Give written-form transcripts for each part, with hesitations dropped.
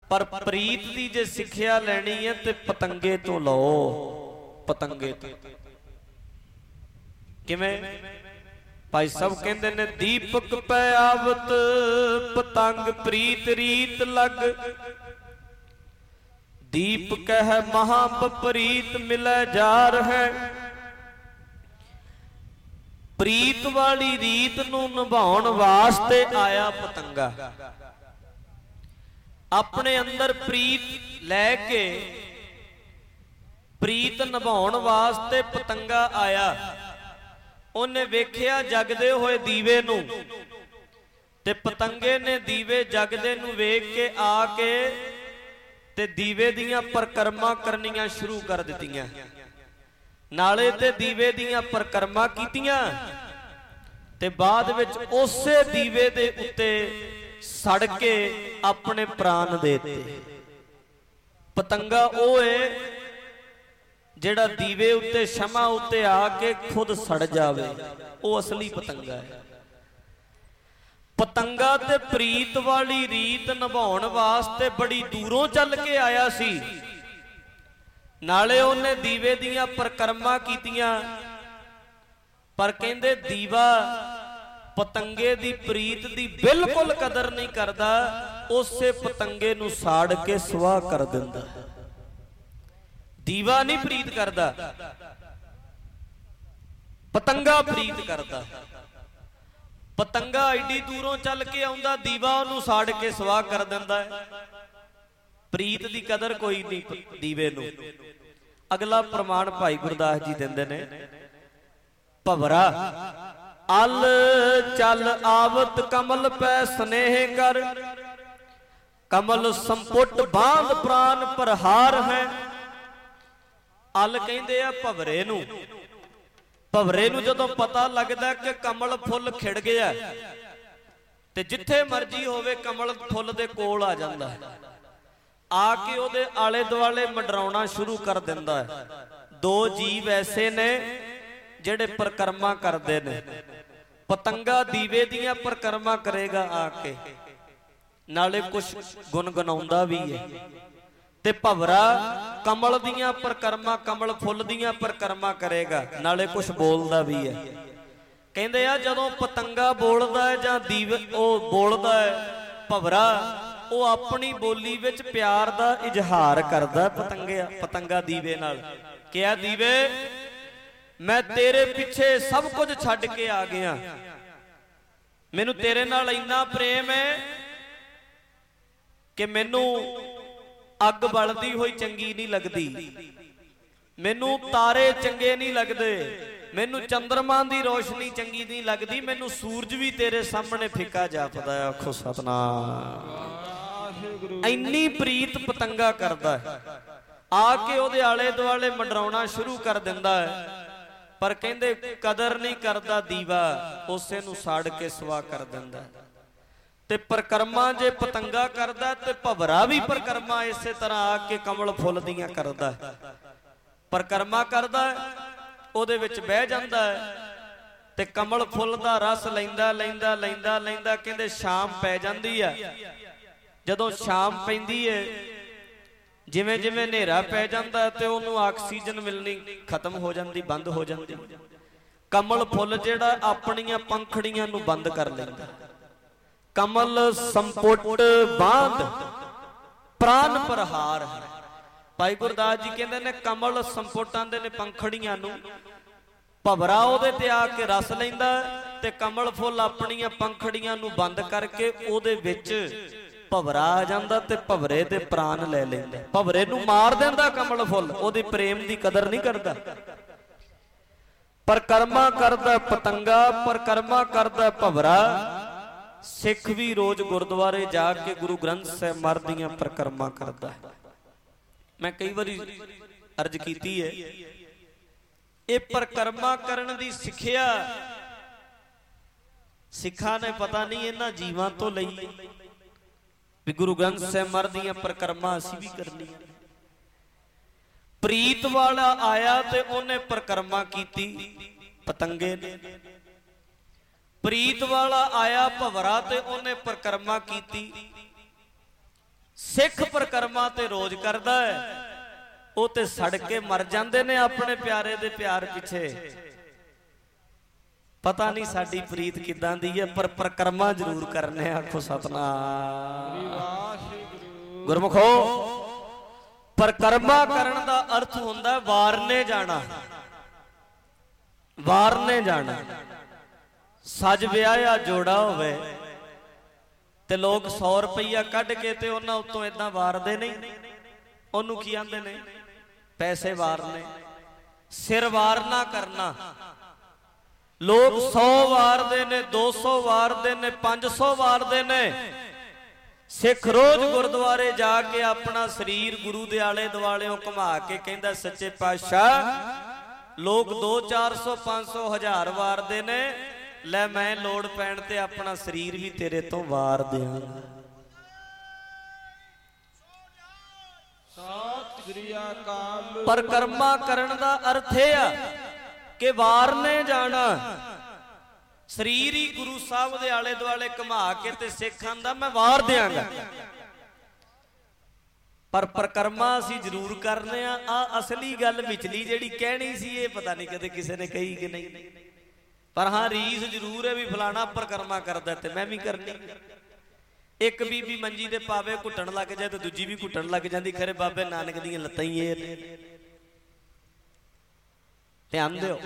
पर प्रीत की जे सिक्ख्या लैनी है तो पतंगे तो लो। पतंगे तो किवें? भाई सब कहते ने दीपक पै आवत पतंग प्रीत रीत लग। दीप कह महा बपरीत मिलै जार है। प्रीत वाली रीत नूं निभाउण वास्ते आया पतंगा। अपने अंदर प्रीत लैके प्रीत निभाउण वास्ते पतंगा आया। उन्हें वेख्या जगदे होए दीवे नूं ते पतंगे ने दीवे जगदे नूं वेख के आके ते दीवे दियां परकरमा करनियां शुरू कर दित्तियां। नाले ते दीवे दियां परकरमा कीतियां ते बाद विच उसे दीवे दे उत्ते सड़ के अपने प्राण देते। पतंगा ओ है जेड़ा दीवे उत्ते शमा उत्ते आके खुद सड़ जावे, ओ असली पतंगा है। पतंगा ते प्रीत वाली रीत निभाउण वास्ते बड़ी दूरों चल के आया सी। नाले उन्हें दीवे दियां परकरमा कीतियां, पर कहंदे दीवा पतंगे दी प्रीत दी बिल्कुल कदर नहीं करदा, उसे पतंगे नूं साड़ के सुआह कर दिंदा। दीवा नहीं प्रीत करदा, पतंगा प्रीत करदा। पतंगा एडी दूरों चल के आउंदा, दीवा उहनूं साड़ के सुआह कर दिंदा है। प्रीत दी कदर कोई नहीं दीवे नूं। अगला प्रमाण भाई गुरदास जी दिंदे ने, भवरा अल चल आवत कमल पै स्नेह कर। कमल संपुट बांध प्राण प्रहार है। अल कहंदे आ भवरे नूं। भवरे नूं जदों पता लगदा कि कमल फुल खिड़ गया ते जिथे मर्जी होवे कमल फुल दे कोल आ जांदा है, आके ओदे आले दुआले मंडराउणा शुरू कर दिंदा है। दो जीव ऐसे ने जेड़े परकरमा करदे ने। पतंगा दीवे दियां परकरमा करेगा आके, नाले कुछ गुनगुनाउंदा भी है। ते भवरा कमल दियां परकरमा, कमल फुल दियां परकरमा करेगा, नाले कुछ बोलदा भी है। कहंदे आ जदों पतंगा बोलदा है जां दीवे ओ बोलदा है भवरा, ओ अपनी बोली विच प्यार दा इजहार करदा। पतंगा दीवे नाल क्या दीवे मैं तेरे पिछे सब कुछ छड्ड के आ गया, मैनू तेरे नाल इन्ना प्रेम है कि मैनू अग बलदी हुई चंगी नहीं लगती, मैनू तारे चंगे नहीं लगते, मैनू चंद्रमा की रोशनी चंगी नहीं लगती, मैनू सूरज भी तेरे सामने फिका जापदा है। आखो सतनाम। इन्नी प्रीत पतंगा करदा है, आके ओदे आले दुआले मंडराउणा शुरू कर दिंदा है। पर कहंदे कदर नहीं करदा दीवा, उसे नूं साड़ के सुआह कर दिंदा। ते परकरमा जे पतंगा करदा ते भवरा भी परकरमा इसे तरह आके कमल फुल दियां करदा। परकरमा करदा ओदे विच बह जांदा है ते कमल फुल दा रस लैंदा लैंदा लैंदा लैंदा कहंदे शाम पै जांदी है। जदों शाम पैंदी है, जिवें जिवें नेरा पै जांदा ते ओनू ऑक्सीजन मिलनी खत्म हो जाती, बंद हो जाती। कमल फुल जिहड़ा अपनियां पंखड़ियां नू बंद कर लैंदा। कमल संपुट बांध प्राण प्रहार है। भाई गुरदास जी कहंदे ने कमल संपुट आंदे ने पंखड़ियां नू, भवरा ओदे ते आके रस लैंदा ते कमल फुल अपनियां पंखड़ियां नू बंद करके ओदे विच भवरा आ जांदा ते भवरे दे प्राण ले लैंदा। भवरे नूं मार दिंदा कमल फुल, ओदी प्रेम दी कदर नहीं करदा। परकरमा करदा पतंगा, परकरमा करदा भवरा। सिख भी रोज गुरुद्वारे जाके गुरु ग्रंथ साहिब महाराज दियां परकरमा करदा है। मैं कई बारी अर्ज कीती है, ये परकरमा करन दी सिक्ख्या सिखा ने पता नहीं इन्हां जीवां तो लई भी गुरु ग्रंथ साहिब महाराज दियां परकरमा असीं भी करनी। प्रीत वाला आया ते उन्हें परकरमा कीती पतंगे ने। प्रीत वाला आया भवरा ते उन्हें परकरमा कीती। सिख परिक्रमा ते रोज करदा है, वो ते सड़ के मर जांदे ने अपने प्यारे दे प्यार पिछे। पता नहीं साडी प्रीत किदां दी है, पर परिक्रमा जरूर करने। आखो सतनाम। गुरमुखो, परिक्रमा करन दा अर्थ हुंदा वारने जाना। वारने जाना। सज विआया जोड़ा होवे ते लोग 100 रुपया कढ़ के ते उन्हां उत्तों इदां वारदे नहीं। ओनू की आंदे ने? पैसे वारने। सिर वारना करना। लोग 100 वारदे ने, 200 वारदे ने, 500 वारदे ने। सिख रोज गुरुद्वारे जाके अपना शरीर गुरु दे आले दुआले घुमा के कहंदा सच्चे पातशाह लोग 200, 400, 500, 1000 वारदे ने, लै मैं लोड़ पैण ते अपना शरीर भी तेरे तो वार दियां। परिक्रमा करन दा अर्थ है कि वारने जाना। शरीर ही गुरु साहब दे आले दुआले घुमा के ते सिख आंदा मैं वार दियांगा। पर परिक्रमा असीं जरूर करने आ। असली गल विचली जिहड़ी कहनी सी ये पता नहीं कदे किसी ने कही कि नहीं, पर हाँ रीस जरूर है भी फलाना परिक्रमा करदा ते मैं भी करनी। एक बीबी मंजी दे पावे घुटन लग जाए तो दूजी भी घुटन लग जाती। खरे बाबे नानक दीयां लत्तां ही ये ने। ध्यान दिओ,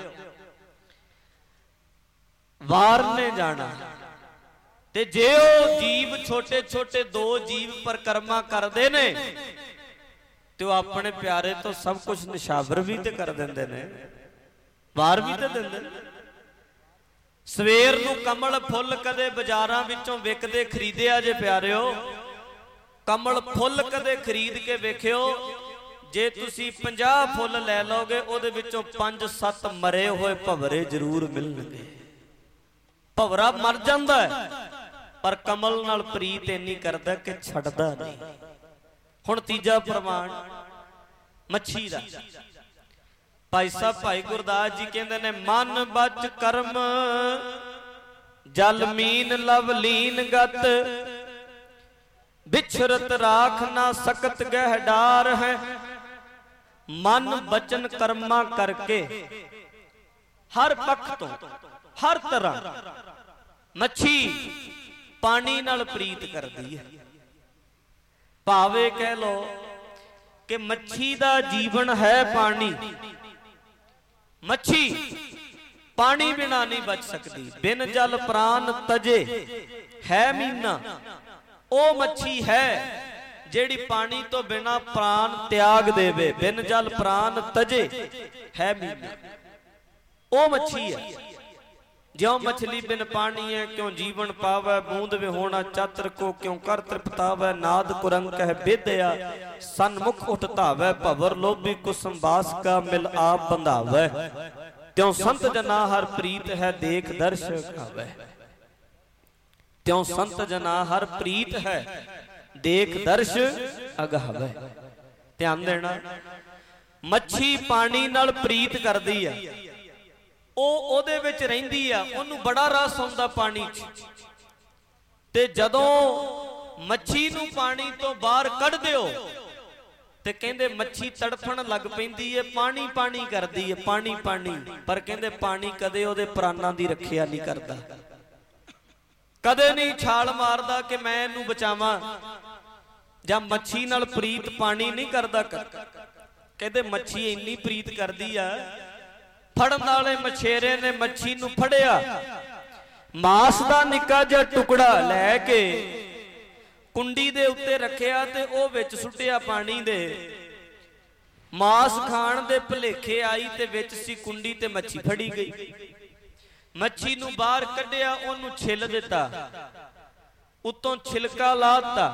वारने जाना। ते जे ओ जीव छोटे छोटे 2 जीव परिक्रमा करदे ने ते अपने प्यारे तो सब कुछ निशावर भी ते कर देंदे ने, वार भी ते देंदे ने। सवेर नूं कमल फुੱਲ कदे बाजारां विचों विकदे खरीदिया जे प्यारिओ, कमल फुੱਲ कदे खरीद के वेखिओ, जे तुसी 50 फुੱਲ लै लोगे उहदे विचों 5-7 मरे होए भवरे जरूर मिलणगे। भवरा मर जांदा है पर कमल नाल प्रीत इन्नी करदा कि छड्डदा नहीं। हुण तीजा प्रमाण मच्छी दा। भाई साहब भाई गुरदास जी कहंदे ने मन बच कर्म जल मीन लव लीन गत, बिछरत राख ना सकत गह डार है। मन बचन कर्मा करके हर पक्ष तो हर तरह मच्छी पानी नाल प्रीत करदी है। भावे कह लो कि मच्छी दा जीवन है पानी। मच्छी पानी बिना नहीं बच सकती। बिन जल प्राण तजे है मीना। ओ मच्छी है जेड़ी पानी तो बिना प्राण त्याग देवे। बिन जल प्राण तजे है मीना। ओ मच्छी है। ज्यों मछली बिन पानी है क्यों जीवन पावै। बूंद विहोणा चातर को क्यों कर तृप्तावै। नाद कुरंक है विद्या सन्मुख उठ धावै। भवर लोभी कुसुम बास का मिल आप बंधावै। त्यों संत जना हर प्रीत है देख दर्श खावै। त्यों संत जना हर प्रीत है देख दर्श अगावै। ध्यान देना, मच्छी पानी नाल प्रीत करदी है। ਉਹਦੇ ਵਿੱਚ ਰਹਿੰਦੀ ਆ, ਉਹਨੂੰ ਬੜਾ ਰਸ ਆਉਂਦਾ ਪਾਣੀ 'ਚ। ਤੇ ਜਦੋਂ ਮੱਛੀ ਨੂੰ ਪਾਣੀ ਤੋਂ ਬਾਹਰ ਕੱਢ ਦਿਓ ਤੇ ਕਹਿੰਦੇ ਮੱਛੀ ਤੜਫਣ ਲੱਗ ਪੈਂਦੀ ਏ। ਪਾਣੀ ਪਾਣੀ ਕਰਦੀ ਏ, ਪਾਣੀ ਪਾਣੀ। ਪਰ ਕਹਿੰਦੇ ਪਾਣੀ ਕਦੇ ਉਹਦੇ ਪ੍ਰਾਣਾਂ ਦੀ ਰੱਖਿਆ ਨਹੀਂ ਕਰਦਾ। ਕਦੇ ਨਹੀਂ ਛਾਲ ਮਾਰਦਾ ਕਿ ਮੈਂ ਇਹਨੂੰ ਬਚਾਵਾਂ। ਜਾਂ ਮੱਛੀ ਨਾਲ ਪ੍ਰੀਤ ਪਾਣੀ ਨਹੀਂ ਕਰਦਾ। ਕਹਿੰਦੇ ਮੱਛੀ ਇੰਨੀ ਪ੍ਰੀਤ ਕਰਦੀ ਆ, फड़न वाले मछेरे ने मच्छी नूं फड़िया, मांस दा निक्का जिहा टुकड़ा लैके कुंडी दे उत्ते रखिया ते ओ विच सुट्टिया पानी दे। मांस खाण दे भुलेखे आई ते विच सी कुंडी ते मच्छी फड़ी गई। मच्छी नूं बाहर कढिया, ओनूं छिल दिता, उत्तों छिलका ला दिता।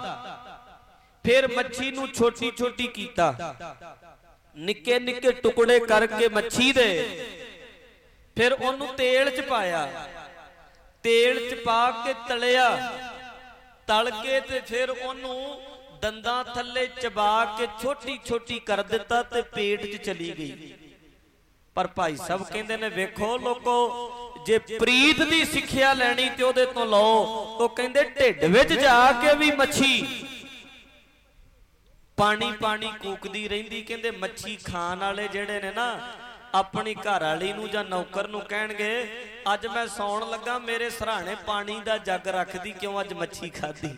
फिर मच्छी नूं छोटी छोटी कीता, निक्के निक्के टुकड़े करके मच्छी दे। फिर ओनू तेल च पाया, तेल च पा के तलिया। तल के ते फिर ओनू दंदां थल्ले चबा के छोटी छोटी कर दिता ते पेट च चली गई। पर भाई साहब कहंदे ने वेखो लोको, जे प्रीत दी सिक्ख्या लैनी ते ओदे तों लो। ओ कहंदे ढिड विच जा के भी मच्छी ਪਾਣੀ ਪਾਣੀ ਕੂਕਦੀ ਰਹਿੰਦੀ। ਕਹਿੰਦੇ ਮੱਛੀ ਖਾਣ ਵਾਲੇ ਜਿਹੜੇ ਨੇ ਨਾ ਆਪਣੀ ਘਰ ਵਾਲੀ ਨੂੰ ਜਾਂ ਨੌਕਰ ਨੂੰ ਕਹਿਣਗੇ ਅੱਜ ਮੈਂ ਸੌਣ ਲੱਗਾ ਮੇਰੇ ਸਰਾਣੇ ਪਾਣੀ ਦਾ ਜੱਗ ਰੱਖਦੀ, ਕਿਉਂ ਅੱਜ ਮੱਛੀ ਖਾਧੀ।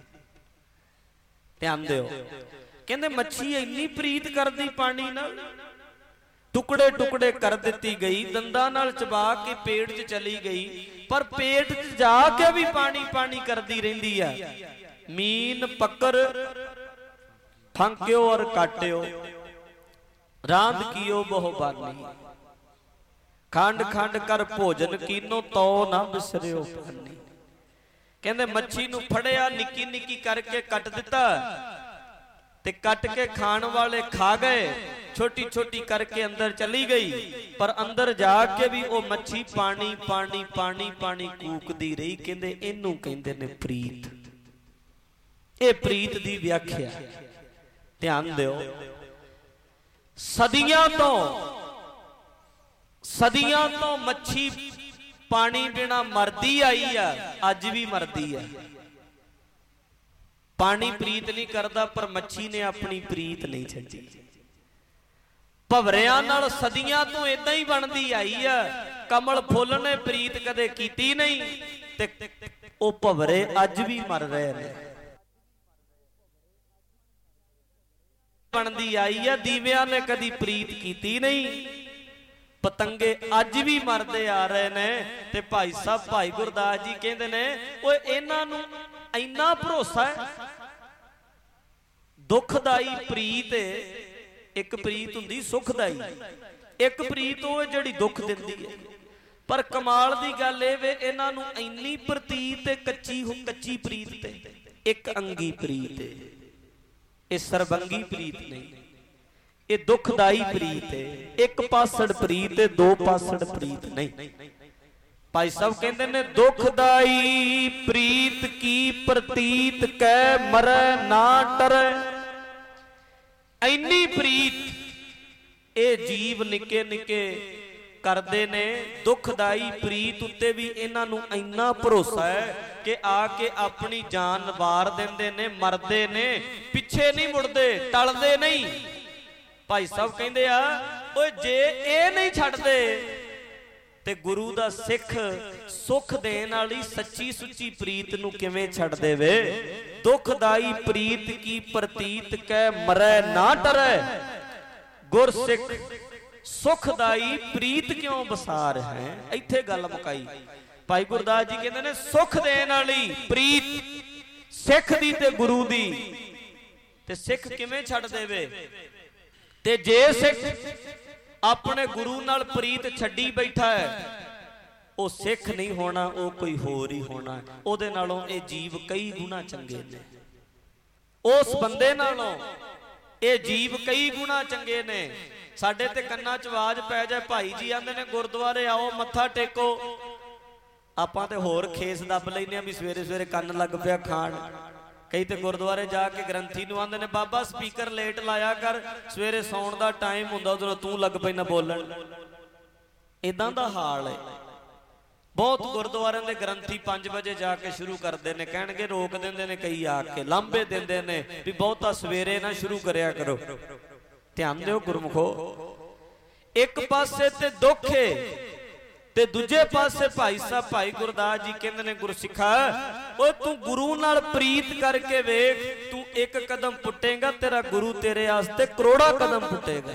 ਧਿਆਨ ਦਿਓ। ਕਹਿੰਦੇ ਮੱਛੀ ਇੰਨੀ ਪ੍ਰੀਤ ਕਰਦੀ ਪਾਣੀ ਨਾਲ, ਟੁਕੜੇ ਟੁਕੜੇ ਕਰ ਦਿੱਤੀ ਗਈ, ਦੰਦਾਂ ਨਾਲ ਚਬਾ ਕੇ ਪੇਟ 'ਚ ਚਲੀ ਗਈ, ਪਰ ਪੇਟ 'ਚ ਜਾ ਕੇ ਵੀ ਪਾਣੀ ਪਾਣੀ ਕਰਦੀ ਰਹਿੰਦੀ ਆ। ਮੀਨ ਪੱਕਰ ਫੰਕਿਓ ਔਰ ਕਾਟਿਓ, ਰਾਂਦ ਕੀਓ ਬਹੁ ਬਾਨੀ, ਖੰਡ ਖੰਡ ਕਰ ਭੋਜਨ ਕੀਨੋ ਤੋ ਨਾ ਬਿਸਰਿਓ ਪਾਨੀ। ਕਹਿੰਦੇ ਮੱਛੀ ਨੂੰ ਫੜਿਆ, ਨਿੱਕੀ ਨਿੱਕੀ ਕਰਕੇ ਕੱਟ ਦਿੱਤਾ ਤੇ ਕੱਟ ਕੇ ਖਾਣ ਵਾਲੇ ਖਾ ਗਏ, ਛੋਟੀ ਛੋਟੀ ਕਰਕੇ ਅੰਦਰ ਚਲੀ ਗਈ, ਪਰ ਅੰਦਰ ਜਾ ਕੇ ਵੀ ਉਹ ਮੱਛੀ ਪਾਣੀ ਪਾਣੀ ਪਾਣੀ ਪਾਣੀ ਕੂਕਦੀ ਰਹੀ। ਕਹਿੰਦੇ ਇਹਨੂੰ ਕਹਿੰਦੇ ਨੇ ਪ੍ਰੀਤ। ਇਹ ਪ੍ਰੀਤ ਦੀ ਵਿਆਖਿਆ। ਧਿਆਨ ਦਿਓ। ਸਦੀਆਂ ਤੋਂ ਮੱਛੀ ਪਾਣੀ ਬਿਨਾ ਮਰਦੀ ਆਈ ਆ, ਅੱਜ ਵੀ ਮਰਦੀ ਆ। ਪਾਣੀ ਪ੍ਰੀਤ ਨਹੀਂ ਕਰਦਾ, ਪਰ ਮੱਛੀ ਨੇ ਆਪਣੀ ਪ੍ਰੀਤ ਨਹੀਂ ਛੱਡੀ। ਭਵਰਿਆਂ ਨਾਲ ਸਦੀਆਂ ਤੋਂ ਇਦਾਂ ਹੀ ਬਣਦੀ ਆਈ ਆ। ਕਮਲ ਫੁੱਲ ਨੇ ਪ੍ਰੀਤ ਕਦੇ ਕੀਤੀ ਨਹੀਂ ਤੇ ਉਹ ਭਵਰੇ ਅੱਜ ਵੀ ਮਰ ਰਹੇ ਨੇ। ਬਣਦੀ ਆਈ ਆ। ਦੀਵਿਆਂ ਨੇ ਕਦੀ ਪ੍ਰੀਤ ਕੀਤੀ ਨਹੀਂ, ਪਤੰਗੇ ਅੱਜ ਵੀ ਮਰਦੇ ਆ ਰਹੇ ਨੇ। ਤੇ ਭਾਈ ਸਾਹਿਬ ਭਾਈ ਗੁਰਦਾਸ ਜੀ ਕਹਿੰਦੇ ਨੇ ਓਏ ਇਹਨਾਂ ਨੂੰ ਇੰਨਾ ਭਰੋਸਾ ਹੈ। ਦੁਖਦਾਈ ਪ੍ਰੀਤ, ਇੱਕ ਪ੍ਰੀਤ ਹੁੰਦੀ ਸੁਖਦਾਈ, ਇੱਕ ਪ੍ਰੀਤ ਉਹ ਜਿਹੜੀ ਦੁੱਖ ਦਿੰਦੀ ਹੈ। ਪਰ ਕਮਾਲ ਦੀ ਗੱਲ ਇਹ ਵੇ ਇਹਨਾਂ ਨੂੰ ਇੰਨੀ ਪ੍ਰਤੀਤ ਕੱਚੀ ਪ੍ਰੀਤ ਤੇ ਇੱਕ ਅੰਗੀ ਪ੍ਰੀਤ ਹੈ। ਇਹ ਸਰਬੰਗੀ ਪ੍ਰੀਤ ਨਹੀਂ, ਇਹ ਦੁਖਦਾਈ ਪ੍ਰੀਤ ਹੈ। ਇੱਕ ਪਾਸੜ ਪ੍ਰੀਤ ਹੈ, ਦੋ ਪਾਸੜ ਪ੍ਰੀਤ ਨਹੀਂ। ਭਾਈ ਸਾਹਿਬ ਕਹਿੰਦੇ ਨੇ ਦੁਖਦਾਈ ਪ੍ਰੀਤ ਕੀ ਪ੍ਰਤੀਤ ਕੈ ਮਰੈ ਨਾ ਟਰੈ। ਇੰਨੀ ਪ੍ਰੀਤ ਇਹ ਜੀਵ ਨਿੱਕੇ ਨਿੱਕੇ ਕਰਦੇ ਨੇ। ਦੁਖਦਾਈ ਪ੍ਰੀਤ ਉੱਤੇ ਵੀ ਇਹਨਾਂ ਨੂੰ ਇੰਨਾ ਭਰੋਸਾ ਹੈ ਕਿ ਆ ਕੇ ਆਪਣੀ ਜਾਨ ਵਾਰ ਦਿੰਦੇ ਨੇ, ਮਰਦੇ ਨੇ, ਪਿੱਛੇ ਨਹੀਂ ਮੁੜਦੇ, ਟਲਦੇ ਨਹੀਂ। ਭਾਈ ਸਾਹਿਬ ਕਹਿੰਦੇ ਆ ਓਏ ਜੇ ਇਹ ਨਹੀਂ ਛੱਡਦੇ ਤੇ ਗੁਰੂ ਦਾ ਸਿੱਖ ਸੁਖ ਦੇਣ ਵਾਲੀ ਸੱਚੀ ਸੁੱਚੀ ਪ੍ਰੀਤ ਨੂੰ ਕਿਵੇਂ ਛੱਡ ਦੇਵੇ। ਦੁਖਦਾਈ ਪ੍ਰੀਤ ਕੀ ਪ੍ਰਤੀਤ ਕੈ ਮਰੈ ਨਾ ਟਰੈ, ਗੁਰ ਸਿੱਖ ਸੁਖਦਾਈ ਪ੍ਰੀਤ ਕਿਉਂ ਬਸਾਰ ਹੈ। ਇੱਥੇ ਗੱਲ ਮੁਕਾਈ। ਭਾਈ ਗੁਰਦਾਸ ਜੀ ਕਹਿੰਦੇ ਨੇ ਸੁਖ ਦੇਣ ਵਾਲੀ ਪ੍ਰੀਤ ਸਿੱਖ ਦੀ ਤੇ ਗੁਰੂ ਦੀ, ਤੇ ਸਿੱਖ ਕਿਵੇਂ ਛੱਡ ਦੇਵੇ। ਤੇ ਜੇ ਸਿੱਖ ਆਪਣੇ ਗੁਰੂ ਨਾਲ ਪ੍ਰੀਤ ਛੱਡੀ ਬੈਠਾ ਹੈ, ਉਹ ਸਿੱਖ ਨਹੀਂ ਹੋਣਾ, ਉਹ ਕੋਈ ਹੋਰ ਹੀ ਹੋਣਾ। ਉਹਦੇ ਨਾਲੋਂ ਇਹ ਜੀਵ ਕਈ ਗੁਣਾ ਚੰਗੇ ਨੇ। ਉਸ ਬੰਦੇ ਨਾਲੋਂ ਇਹ ਜੀਵ ਕਈ ਗੁਣਾ ਚੰਗੇ ਨੇ। ਸਾਡੇ ਤੇ ਕੰਨਾਂ 'ਚ ਆਵਾਜ਼ ਪੈ ਜਾਏ, ਭਾਈ ਜੀ ਆਂਦੇ ਨੇ ਗੁਰਦੁਆਰੇ ਆਓ ਮੱਥਾ ਟੇਕੋ, ਆਪਾਂ ਤੇ ਹੋਰ ਖੇਸ ਦੱਬ ਲੈਨੇ ਆ ਵੀ ਸਵੇਰੇ ਸਵੇਰੇ ਕੰਨ ਲੱਗ ਪਿਆ ਖਾਣ। ਕਈ ਤੇ ਗੁਰਦੁਆਰੇ ਜਾ ਕੇ ਗ੍ਰੰਥੀ ਨੂੰ ਆਂਦੇ ਨੇ ਬਾਬਾ ਸਪੀਕਰ ਲੇਟ ਲਾਇਆ ਕਰ, ਸਵੇਰੇ ਸੌਣ ਦਾ ਟਾਈਮ ਹੁੰਦਾ ਉਦੋਂ ਤੂੰ ਲੱਗ ਪੈਣਾ ਬੋਲਣ। ਇਦਾਂ ਦਾ ਹਾਲ ਹੈ। ਬਹੁਤ ਗੁਰਦੁਆਰਿਆਂ ਦੇ ਗ੍ਰੰਥੀ 5 ਵਜੇ ਜਾ ਕੇ ਸ਼ੁਰੂ ਕਰਦੇ ਨੇ, ਕਹਿਣਗੇ ਰੋਕ ਦਿੰਦੇ ਨੇ, ਕਈ ਆ ਕੇ ਲਾਂਭੇ ਦਿੰਦੇ ਨੇ ਵੀ ਬਹੁਤਾ ਸਵੇਰੇ ਨਾ ਸ਼ੁਰੂ ਕਰਿਆ ਕਰੋ। ਧਿਆਨ ਦਿਓ ਗੁਰਮੁਖੋ, ਇੱਕ ਪਾਸੇ ਤੇ ਦੁੱਖ ਏ ਤੇ ਦੂਜੇ ਪਾਸੇ ਭਾਈ ਸਾਹਿਬ ਭਾਈ ਗੁਰਦਾਸ ਜੀ ਕਹਿੰਦੇ ਨੇ ਗੁਰਸਿੱਖਾ ਓਏ ਤੂੰ ਗੁਰੂ ਨਾਲ ਪ੍ਰੀਤ ਕਰਕੇ ਵੇਖ, ਤੂੰ ਇੱਕ ਕਦਮ ਪੁੱਟੇਗਾ ਤੇਰਾ ਗੁਰੂ ਤੇਰੇ ਵਾਸਤੇ ਕਰੋੜਾਂ ਕਦਮ ਪੁੱਟੇਗਾ।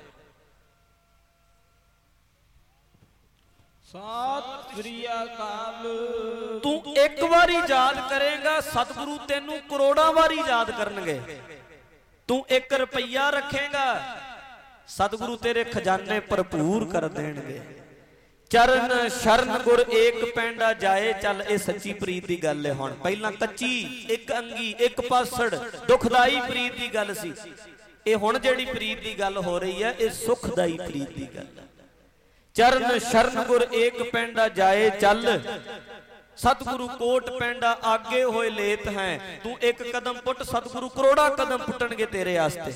ਸਤਿ ਸ੍ਰੀ ਅਕਾਲ। ਤੂੰ ਇੱਕ ਵਾਰੀ ਯਾਦ ਕਰੇਗਾ, ਸਤਿਗੁਰੂ ਤੈਨੂੰ ਕਰੋੜਾਂ ਵਾਰੀ ਯਾਦ ਕਰਨਗੇ। ਤੂੰ 1 ਰੁਪਈਆ ਰੱਖੇਗਾ, ਸਤਿਗੁਰੂ ਤੇਰੇ ਖਜ਼ਾਨੇ ਭਰਪੂਰ ਕਰ ਦੇਣਗੇ। ਚਰਨ ਸ਼ਰਨ ਗੁਰ ਏਕ ਪੈਂਡਾ ਜਾਏ ਚੱਲ, ਇਹ ਸੱਚੀ ਪ੍ਰੀਤ ਦੀ ਗੱਲ ਹੈ। ਹੁਣ ਪਹਿਲਾਂ ਕੱਚੀ ਇੱਕ ਅੰਗੀ ਇੱਕ ਪਾਸੜ ਦੁਖਦਾਈ ਪ੍ਰੀਤ ਦੀ ਗੱਲ ਸੀ, ਇਹ ਹੁਣ ਜਿਹੜੀ ਪ੍ਰੀਤ ਦੀ ਗੱਲ ਹੋ ਰਹੀ ਹੈ ਇਹ ਸੁਖਦਾਈ ਪ੍ਰੀਤ ਦੀ ਗੱਲ ਹੈ। ਚਰਨ ਸ਼ਰਨ ਗੁਰ ਏਕ ਪੈਂਡਾ ਜਾਏ ਚੱਲ, ਸਤਿਗੁਰੂ ਕੋਟ ਪੈਂਡਾ ਆਗੇ ਹੋਏ ਲੇਤ ਹੈ। ਤੂੰ ਇੱਕ ਕਦਮ ਪੁੱਟ, ਸਤਿਗੁਰੂ ਕਰੋੜਾਂ ਕਦਮ ਪੁੱਟਣਗੇ ਤੇਰੇ ਵਾਸਤੇ।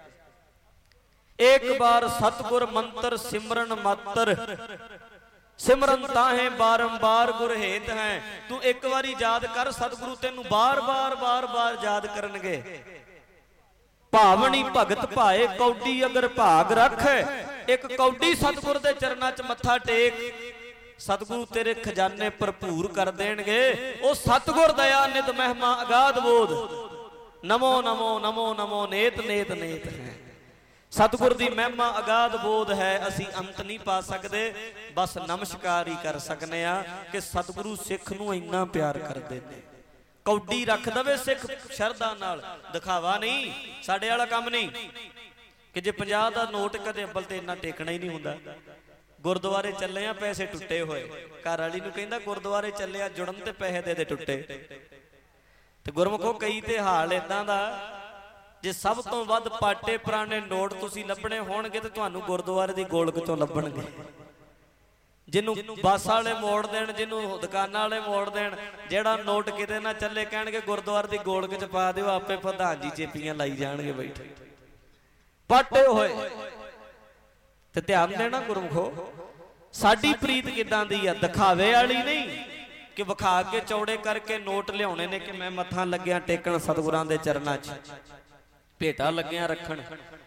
ਇੱਕ ਬਾਰ ਸਤਿਗੁਰ ਮੰਤਰ ਸਿਮਰਨ ਮਾਤਰ, ਸਿਮਰਨ ਤਾਹੇ ਬਾਰੰਬਾਰ ਗੁਰ ਹੇਤ ਹੈ। ਤੂੰ ਇੱਕ ਵਾਰੀ ਯਾਦ ਕਰ, ਸਤਿਗੁਰੂ ਤੈਨੂੰ ਬਾਰ-ਬਾਰ ਯਾਦ ਕਰਨਗੇ। ਭਾਵਨੀ ਭਗਤ ਭਾਏ ਕੌਡੀ ਅਗਰ ਭਾਗ ਰੱਖ। ਇੱਕ ਕੌਡੀ ਸਤਿਗੁਰ ਦੇ ਚਰਨਾਂ 'ਚ ਮੱਥਾ ਟੇਕ, ਸਤਿਗੁਰੂ ਤੇਰੇ ਖਜ਼ਾਨੇ ਭਰਪੂਰ ਕਰ ਦੇਣਗੇ। ਉਹ ਸਤਿਗੁਰ ਦਇਆ ਨਿਤ ਮਹਿਮਾ ਅਗਾਧ ਬੋਧ, ਨਮੋ ਨਮੋ ਨਮੋ ਨਮੋ ਨੇਤ ਨੇਤ ਨੇਤ ਹੈ। ਸਤਿਗੁਰ ਦੀ ਮਹਿਮਾ ਅਗਾਧ ਬੋਧ ਹੈ, ਅਸੀਂ ਅੰਤ ਨਹੀਂ ਪਾ ਸਕਦੇ, ਬਸ ਨਮਸਕਾਰ ਹੀ ਕਰ ਸਕਨੇ ਆ ਕਿ ਸਤਿਗੁਰੂ ਸਿੱਖ ਨੂੰ ਇੰਨਾ ਪਿਆਰ ਕਰਦੇ ਨੇ। ਕੌਡੀ ਰੱਖ ਦਵੇ ਸਿੱਖ ਸ਼ਰਧਾ ਨਾਲ, ਦਿਖਾਵਾ ਨਹੀਂ, ਸਾਡੇ ਵਾਲਾ ਕੰਮ ਨਹੀਂ ਕਿ ਜੇ 50 ਦਾ ਨੋਟ ਕਦੇ ਅੱਬਲ ਤੇ ਇੰਨਾ ਟੇਕਣਾ ਹੀ ਨਹੀਂ ਹੁੰਦਾ। ਗੁਰਦੁਆਰੇ ਚੱਲੇ ਆ, ਪੈਸੇ ਟੁੱਟੇ ਹੋਏ, ਘਰ ਵਾਲੀ ਨੂੰ ਕਹਿੰਦਾ ਗੁਰਦੁਆਰੇ ਚੱਲੇ ਆ, ਜੁੜਨ ਤੇ ਪੈਸੇ ਦੇ ਦੇ ਟੁੱਟੇ। ਤੇ ਗੁਰਮੁਖੋ ਕਈ ਤੇ ਹਾਲ ਇਦਾਂ ਦਾ, ਜੇ ਸਭ ਤੋਂ ਵੱਧ ਪਾਟੇ ਪੁਰਾਣੇ ਨੋਟ ਤੁਸੀਂ ਲੱਭਣੇ ਹੋਣਗੇ ਤੇ ਤੁਹਾਨੂੰ ਗੁਰਦੁਆਰੇ ਦੀ ਗੋਲਕ ਚੋਂ ਲੱਭਣਗੇ। ਜਿਹਨੂੰ ਬੱਸ ਵਾਲੇ ਮੋੜ ਦੇਣ, ਜਿਹਨੂੰ ਦੁਕਾਨਾਂ ਵਾਲੇ ਮੋੜ ਦੇਣ, ਜਿਹੜਾ ਨੋਟ ਕਿਤੇ ਨਾ ਚੱਲੇ ਕਹਿਣਗੇ ਗੁਰਦੁਆਰੇ ਦੀ ਗੋਲਕ 'ਚ ਪਾ ਦਿਓ, ਆਪੇ ਪ੍ਰਧਾਨ ਜੀ ਚੇਪੀਆਂ ਲਾਈ ਜਾਣਗੇ ਬੈਠੇ ਪਾਟੇ ਹੋਏ। ਤੇ ਧਿਆਨ ਦੇਣਾ ਗੁਰਮੁਖੋ, ਸਾਡੀ ਪ੍ਰੀਤ ਕਿਦਾਂ ਦੀ ਆ, ਦਿਖਾਵੇ ਵਾਲੀ ਨਹੀਂ ਕਿ ਵਿਖਾ ਕੇ ਚੌੜੇ ਕਰਕੇ ਨੋਟ ਲਿਆਉਣੇ ਨੇ ਕਿ ਮੈਂ ਮੱਥਾ ਲੱਗਿਆ ਟੇਕਣ ਸਤਿਗੁਰਾਂ ਦੇ ਚਰਨਾਂ 'ਚ, ਭੇਟਾ ਲੱਗਿਆ ਰੱਖਣ।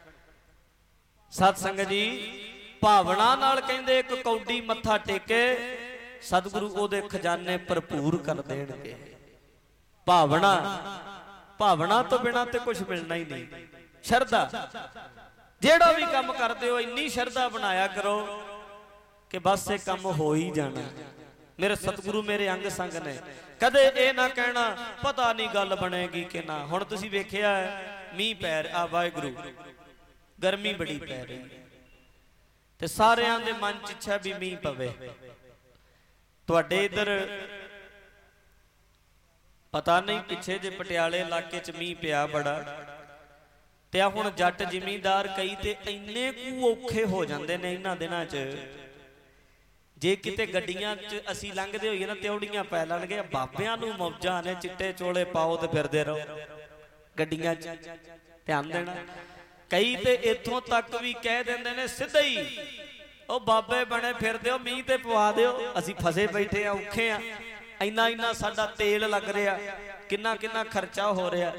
ਸਤ ਸੰਗਤ ਜੀ, ਭਾਵਨਾ ਨਾਲ ਕਹਿੰਦੇ ਇੱਕ ਕੌਡੀ ਮੱਥਾ ਟੇਕੇ, ਸਤਿਗੁਰੂ ਉਹਦੇ ਖਜ਼ਾਨੇ ਭਰਪੂਰ ਕਰ ਦੇਣਗੇ। ਭਾਵਨਾ, ਭਾਵਨਾ ਤੋਂ ਬਿਨਾਂ ਤੇ ਕੁਝ ਮਿਲਣਾ ਹੀ ਨਹੀਂ। ਸ਼ਰਧਾ, ਜਿਹੜਾ ਵੀ ਕੰਮ ਕਰਦੇ ਹੋ ਇੰਨੀ ਸ਼ਰਧਾ ਬਣਾਇਆ ਕਰੋ ਕਿ ਬਸ ਇਹ ਕੰਮ ਹੋ ਹੀ ਜਾਣਾ। ਮੇਰੇ ਸਤਿਗੁਰੂ ਮੇਰੇ ਅੰਗ ਸੰਗ ਨੇ, ਕਦੇ ਇਹ ਨਾ ਕਹਿਣਾ ਪਤਾ ਨਹੀਂ ਗੱਲ ਬਣੇਗੀ ਕਿ ਨਾ। ਹੁਣ ਤੁਸੀਂ ਵੇਖਿਆ ਮੀਂਹ ਪੈ ਰਿਹਾ, ਵਾਹਿਗੁਰੂ ਗਰਮੀ ਬੜੀ ਪੈ ਰਹੀ ਤੇ ਸਾਰਿਆਂ ਦੇ ਮਨ 'ਚ ਇੱਛਾ ਵੀ ਮੀਂਹ ਪਵੇ। ਤੁਹਾਡੇ ਇਧਰ ਪਤਾ ਨਹੀਂ ਪਿੱਛੇ ਜੇ ਪਟਿਆਲੇ ਇਲਾਕੇ 'ਚ ਮੀਂਹ ਪਿਆ ਬੜਾ, ਤੇ ਆ ਹੁਣ ਜੱਟ ਜ਼ਿਮੀਂਦਾਰ ਕਈ ਤੇ ਇੰਨੇ ਕੁ ਔਖੇ ਹੋ ਜਾਂਦੇ ਨੇ ਇਹਨਾਂ ਦਿਨਾਂ 'ਚ, ਜੇ ਕਿਤੇ ਗੱਡੀਆਂ 'ਚ ਅਸੀਂ ਲੰਘਦੇ ਹੋਈਏ ਨਾ ਤਿਉੜੀਆਂ ਪੈ ਲੈਣਗੇ। ਬਾਬਿਆਂ ਨੂੰ ਮੌਜਾਂ ਨੇ, ਚਿੱਟੇ ਚੋਲੇ ਪਾਓ ਤੇ ਫਿਰਦੇ ਰਹੋ ਗੱਡੀਆਂ 'ਚ। ਧਿਆਨ ਦੇਣਾ, ਕਈ ਤੇ ਇੱਥੋਂ ਤੱਕ ਵੀ ਕਹਿ ਦਿੰਦੇ ਨੇ ਸਿੱਧਾ ਹੀ, ਉਹ ਬਾਬੇ ਬਣੇ ਫਿਰਦੇ ਹੋ, ਮੀਂਹ ਤੇ ਪਵਾ ਦਿਓ, ਅਸੀਂ ਫਸੇ ਬੈਠੇ ਆ, ਔਖੇ ਆ, ਇੰਨਾ ਇੰਨਾ ਸਾਡਾ ਤੇਲ ਲੱਗ ਰਿਹਾ, ਕਿੰਨਾ ਕਿੰਨਾ ਖਰਚਾ ਹੋ ਰਿਹਾ।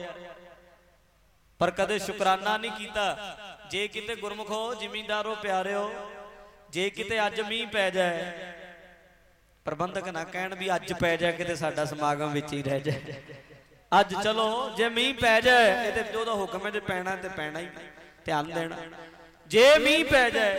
ਪਰ ਕਦੇ ਸ਼ੁਕਰਾਨਾ ਨਹੀਂ ਕੀਤਾ। ਜੇ ਕਿਤੇ ਗੁਰਮੁਖੋ ਜ਼ਿਮੀਂਦਾਰੋ ਪਿਆਰਿਓ, ਜੇ ਕਿਤੇ ਅੱਜ ਮੀਂਹ ਪੈ ਜਾਏ, ਪ੍ਰਬੰਧਕ ਨਾ ਕਹਿਣ ਵੀ ਅੱਜ ਪੈ ਜਾਏ ਕਿਤੇ ਸਾਡਾ ਸਮਾਗਮ ਵਿੱਚ ਹੀ ਰਹਿ ਜਾਏ। ਅੱਜ ਚਲੋ ਜੇ ਮੀਂਹ ਪੈ ਜਾਏ, ਇਹ ਤੇ ਉਹਦਾ ਹੁਕਮ ਹੈ, ਜੇ ਪੈਣਾ ਤੇ ਪੈਣਾ ਹੀ। ਧਿਆਨ ਦੇਣਾ, ਜੇ ਮੀਂਹ ਪੈ ਜਾਏ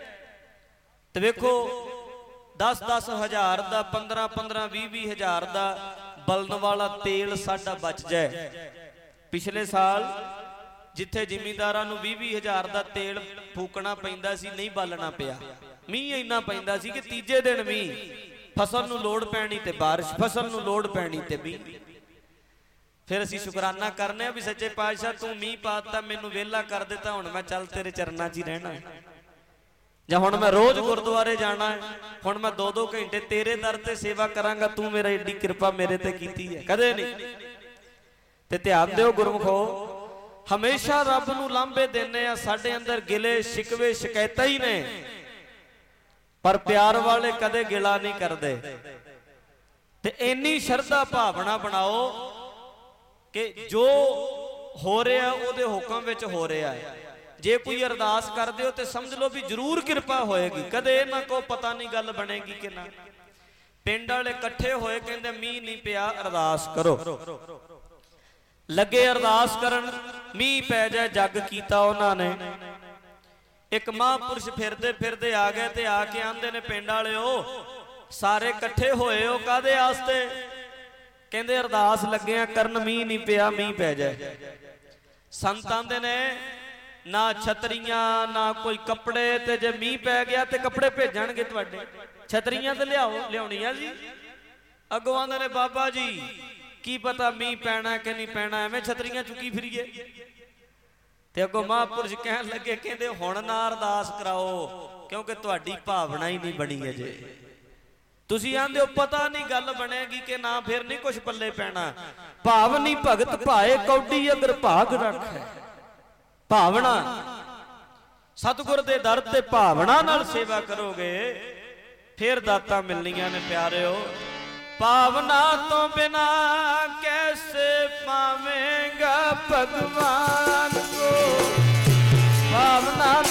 ਤੇ ਵੇਖੋ 10-10 ਹਜ਼ਾਰ ਦਾ, 15-15, 20-20 ਹਜ਼ਾਰ ਦਾ ਬਲਣ ਵਾਲਾ ਤੇਲ ਸਾਡਾ ਬਚ ਜਾਏ। ਪਿਛਲੇ ਸਾਲ ਜਿੱਥੇ ਜ਼ਿਮੀਂਦਾਰਾਂ ਨੂੰ 20-20 ਹਜ਼ਾਰ ਦਾ ਤੇਲ ਫੂਕਣਾ ਪੈਂਦਾ ਸੀ, ਨਹੀਂ ਬਾਲਣਾ ਪਿਆ। ਮੀਂਹ ਇੰਨਾ ਪੈਂਦਾ ਸੀ ਕਿ ਤੀਜੇ ਦਿਨ ਮੀਂਹ, ਫਸਲ ਨੂੰ ਲੋੜ ਪੈਣੀ ਤੇ ਬਾਰਿਸ਼, ਫਸਲ ਨੂੰ ਲੋੜ ਪੈਣੀ ਤੇ ਮੀਂਹ। ਫਿਰ ਅਸੀਂ ਸ਼ੁਕਰਾਨਾ ਕਰਨੇ ਆ ਵੀ ਸੱਚੇ ਪਾਤਸ਼ਾਹ ਤੂੰ ਮੀਂਹ ਪਾਤਾ, ਮੈਨੂੰ ਵਿਹਲਾ ਕਰ ਦਿੱਤਾ, ਹੁਣ ਮੈਂ ਚੱਲ ਤੇਰੇ ਚਰਨਾਂ 'ਚ ਹੀ ਰਹਿਣਾ ਹੈ, ਜਾਂ ਹੁਣ ਮੈਂ ਰੋਜ਼ ਗੁਰਦੁਆਰੇ ਜਾਣਾ ਹੈ, ਹੁਣ ਮੈਂ 2-2 ਘੰਟੇ ਤੇਰੇ ਦਰ ਤੇ ਸੇਵਾ ਕਰਾਂਗਾ, ਤੂੰ ਮੇਰਾ ਏਡੀ ਕਿਰਪਾ ਮੇਰੇ ਤੇ ਕੀਤੀ ਹੈ। ਕਦੇ ਨਹੀਂ। ਤੇ ਧਿਆਨ ਦਿਓ ਗੁਰਮੁਖੋ, ਹਮੇਸ਼ਾ ਰੱਬ ਨੂੰ ਲਾਂਭੇ ਦਿੰਨੇ ਆ, ਸਾਡੇ ਅੰਦਰ ਗਿਲੇ ਸ਼ਿਕਵੇ ਸ਼ਿਕਾਇਤਾਂ ਹੀ ਨੇ, ਪਰ ਪਿਆਰ ਵਾਲੇ ਕਦੇ ਗਿਲਾ ਨਹੀਂ ਕਰਦੇ। ਤੇ ਇੰਨੀ ਸ਼ਰਧਾ ਭਾਵਨਾ ਬਣਾਓ ਕਿ ਜੋ ਹੋ ਰਿਹਾ ਉਹਦੇ ਹੁਕਮ ਵਿੱਚ ਹੋ ਰਿਹਾ ਹੈ। ਜੇ ਕੋਈ ਅਰਦਾਸ ਕਰਦੇ ਹੋ ਤੇ ਸਮਝ ਲਓ ਵੀ ਜ਼ਰੂਰ ਕਿਰਪਾ ਹੋਏਗੀ, ਕਦੇ ਇਹ ਨਾ ਕਹੋ ਪਤਾ ਨਹੀਂ ਗੱਲ ਬਣੇਗੀ ਕਿ ਨਾ। ਪਿੰਡ ਵਾਲੇ ਇਕੱਠੇ ਹੋਏ, ਕਹਿੰਦੇ ਮੀਂਹ ਨਹੀਂ ਪਿਆ, ਅਰਦਾਸ ਕਰੋ। ਲੱਗੇ ਅਰਦਾਸ ਕਰਨ, ਮੀਂਹ ਪੈ ਜਾਏ, ਜੱਗ ਕੀਤਾ ਉਹਨਾਂ ਨੇ। ਇੱਕ ਮਹਾਂਪੁਰਸ਼ ਫਿਰਦੇ ਫਿਰਦੇ ਆ ਗਏ ਤੇ ਆ ਕੇ ਆਂਦੇ ਨੇ ਪਿੰਡ ਵਾਲਿਓ, ਸਾਰੇ ਇਕੱਠੇ ਹੋਏ ਹੋ ਕਾਹਦੇ ਵਾਸਤੇ? ਕਹਿੰਦੇ ਅਰਦਾਸ ਲੱਗੇ ਆ ਕਰਨ, ਮੀਂਹ ਨਹੀਂ ਪਿਆ, ਮੀਂਹ ਪੈ ਜਾਏ। ਸੰਤ ਆਂਦੇ ਨੇ ਨਾ ਛਤਰੀਆਂ ਨਾ ਕੋਈ ਕੱਪੜੇ, ਤੇ ਜੇ ਮੀਂਹ ਪੈ ਗਿਆ ਤੇ ਕੱਪੜੇ ਭੇਜਣਗੇ ਤੁਹਾਡੇ, ਛਤਰੀਆਂ ਤੇ ਲਿਆਉਣੀਆਂ ਜੀ। ਅੱਗੋਂ ਆਂਦੇ ਨੇ ਬਾਬਾ ਜੀ ਕੀ ਪਤਾ ਮੀਂਹ ਪੈਣਾ ਕਿ ਨਹੀਂ ਪੈਣਾ, ਐਵੇਂ ਛਤਰੀਆਂ ਚੁੱਕੀ ਫਿਰੀਏ। ਤੇ ਅੱਗੋਂ ਮਹਾਂਪੁਰਸ਼ ਕਹਿਣ ਲੱਗੇ, ਕਹਿੰਦੇ ਹੁਣ ਨਾ ਅਰਦਾਸ ਕਰਾਓ ਕਿਉਂਕਿ ਤੁਹਾਡੀ ਭਾਵਨਾ ਹੀ ਨਹੀਂ ਬਣੀ ਅਜੇ। ਤੁਸੀਂ ਆਂਦੇ ਹੋ ਪਤਾ ਨਹੀਂ ਗੱਲ ਬਣੇਗੀ ਕਿ ਨਾ, ਫਿਰ ਨਹੀਂ ਕੁਛ ਪੱਲੇ ਪੈਣਾ। ਭਾਵਨੀ ਭਗਤ ਭਾਏ ਕੌਡੀ ਅਗਰ ਭਾਗ ਰੱਖੇ। ਭਾਵਨਾ, ਸਤਿਗੁਰ ਦੇ ਦਰ ਤੇ ਭਾਵਨਾ ਨਾਲ ਸੇਵਾ ਕਰੋਗੇ ਫਿਰ ਦਾਤਾਂ ਮਿਲਣੀਆਂ ਨੇ ਪਿਆਰਿਓ। ਭਾਵਨਾ ਤੋਂ ਬਿਨਾ ਕੈਸੇ ਪਾਵੇਂਗਾ ਭਗਵਾਨ ਕੋ।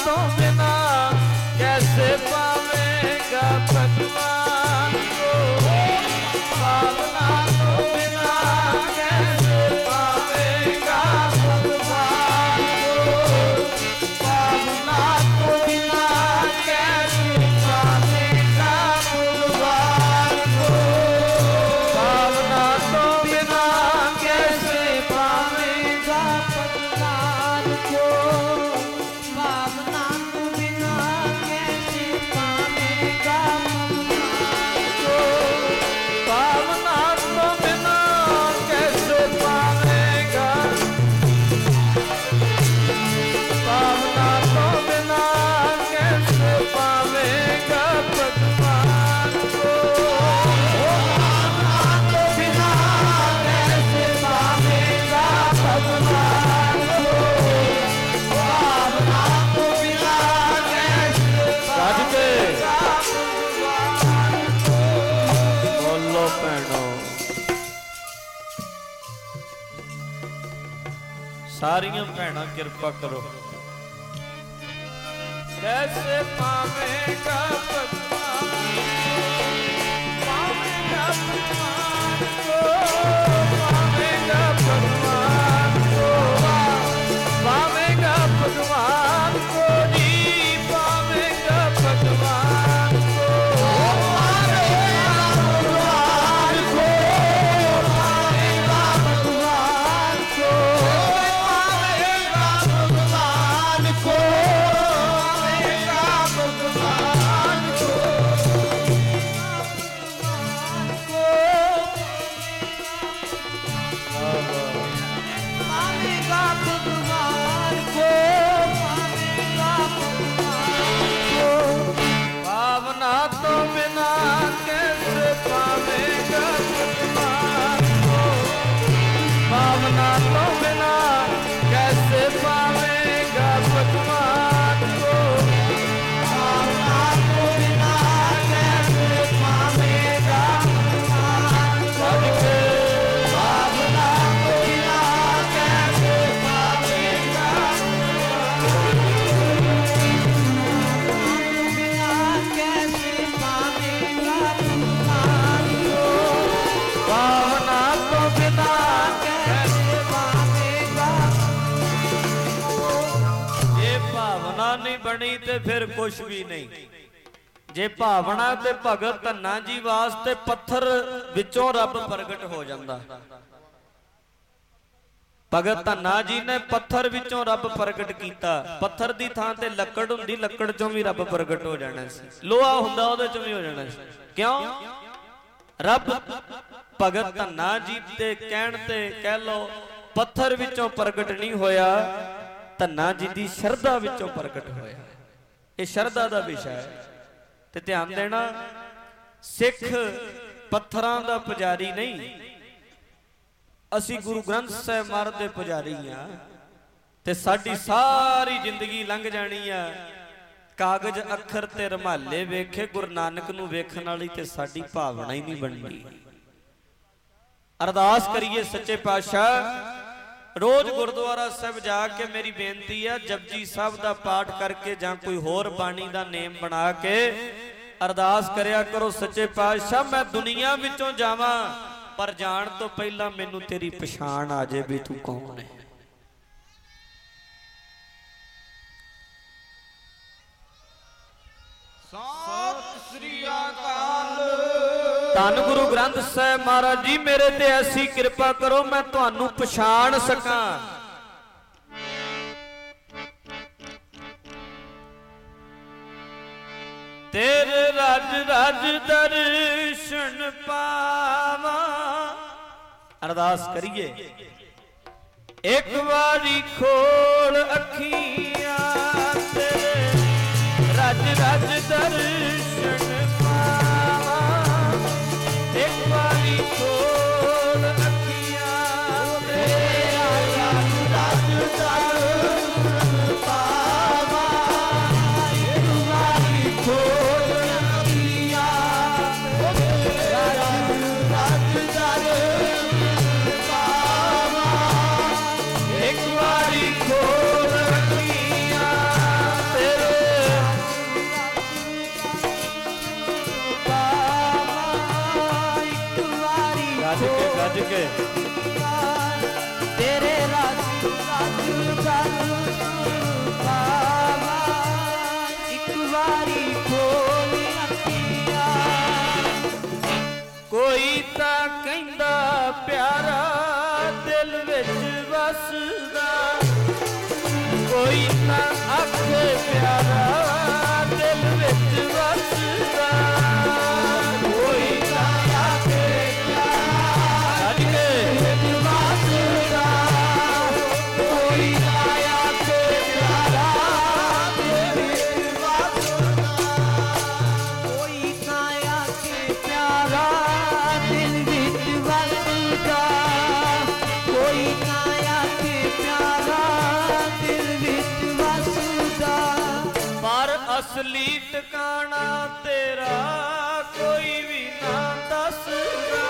तो बिना कैसे पावेगा भगवान को, भावना तो बिना कैसे पावेगा भगवान को, भावना तो बिना कैसे पावेगा भगवान को, भावना तो बिना कैसे पावेगा भगवान को, भावना तो बिना कैसे पावेगा भगवान को, भावना तो बिना कैसे पावेगा, भावना तो बिना कैसे पावेगा भगवान को, भावना तो बिना कैसे पावेगा भगवान को, भावना तो बिना कैसे पावेगा भगवान को। बोलो भैणो, सारियां भैणां किरपा करो। कैसे पावेगा भगवान, पावेगा भगवान को, पावेगा भगवान को, पावेगा भगवान को जी, पावेगा भगवान को, पावेगा भगवान को, पावेगा भगवान को, पावेगा भगवान को, पावेगा भगवान को, पावेगा भगवान को, पावेगा भगवान को, भावना तो बिना कैसे पावेगा भगवान को, भावना तो बिना कैसे पावेगा भगवान को, भावना तो बिना कैसे पावेगा भगवान को, भावना तो बिना कैसे पावेगा बिना कैसे पावेगा भगवान को, भावना तो बिना कैसे पावेगा। ये भावना नहीं बनी ते फिर कुछ भी नहीं। जे भावना ते भगत धन्ना जी वास्ते पत्थर विचों रब प्रगट हो जाता। भगत धन्ना जी ने पत्थर विचों रब प्रगट किया। पत्थर की थां ते लकड़ हुंदी, लकड़ चों भी रब प्रगट हो जाना सी। लोहा हुंदा उहदे चों भी हो जाना सी। क्यों? रब भगत धन्ना जी ते कहण ते कह लो पत्थर विचों प्रगट नहीं होया, धन्ना जी दी शरधा विचों प्रगट होया। ये शरधा दा विषय है ते ध्यान देना। सिख पत्थरां दा पुजारी नहीं, असी गुरु ग्रंथ साहिब महाराज दे पुजारी हां ते साडी सारी जिंदगी लंघ जानी आ कागज अखर ते रमाले वेखे, गुरु नानक नूं वेखण वाली ते साडी भावना ही नहीं बननी। अरदास करिए सच्चे पातशाह, रोज गुरुद्वारा साहिब जाके मेरी बेनती है जपजी साहब दा पाठ करके जां कोई होर बाणी दा नेम बना के अरदास करया करो। सच्चे पातशाह मैं दुनिया विचों जावां पर जाण तो पहला मैनू तेरी पछाण आ जाए भी तू कौन है। सत श्री अकाल। धन गुरु ग्रंथ साहिब महाराज जी मेरे ते ऐसी कृपा करो मैं तुहानू पछाण सकां। तेरे राज राज दर्शन पावा। अरदास करिए एक बारी खोल अखियां तेरे राज राज दर्शन पावा। एक बारी खोल अखियां तेरे राज राज दर्शन पावा। एक बारी खोल अखियां तेरे राज राज दर्शन पावा। एक बारी खोल अखियां तेरे के तेरे राज बाबा एक बारी खोल अखियां। कोई तां कहंदा प्यारा दिल विच वसदा, कोई तां आखे प्यारा दिल विच वसदा, कोई तां आखे प्यारा दिल विच वसदा, कोई तां आखे प्यारा दिल विच वसदा, कोई काया के प्यारा दिल विच वसदा, कोई काया के प्यारा दिल विच वसदा। पर असली ठिकाना तेरा कोई भी ना दसदा,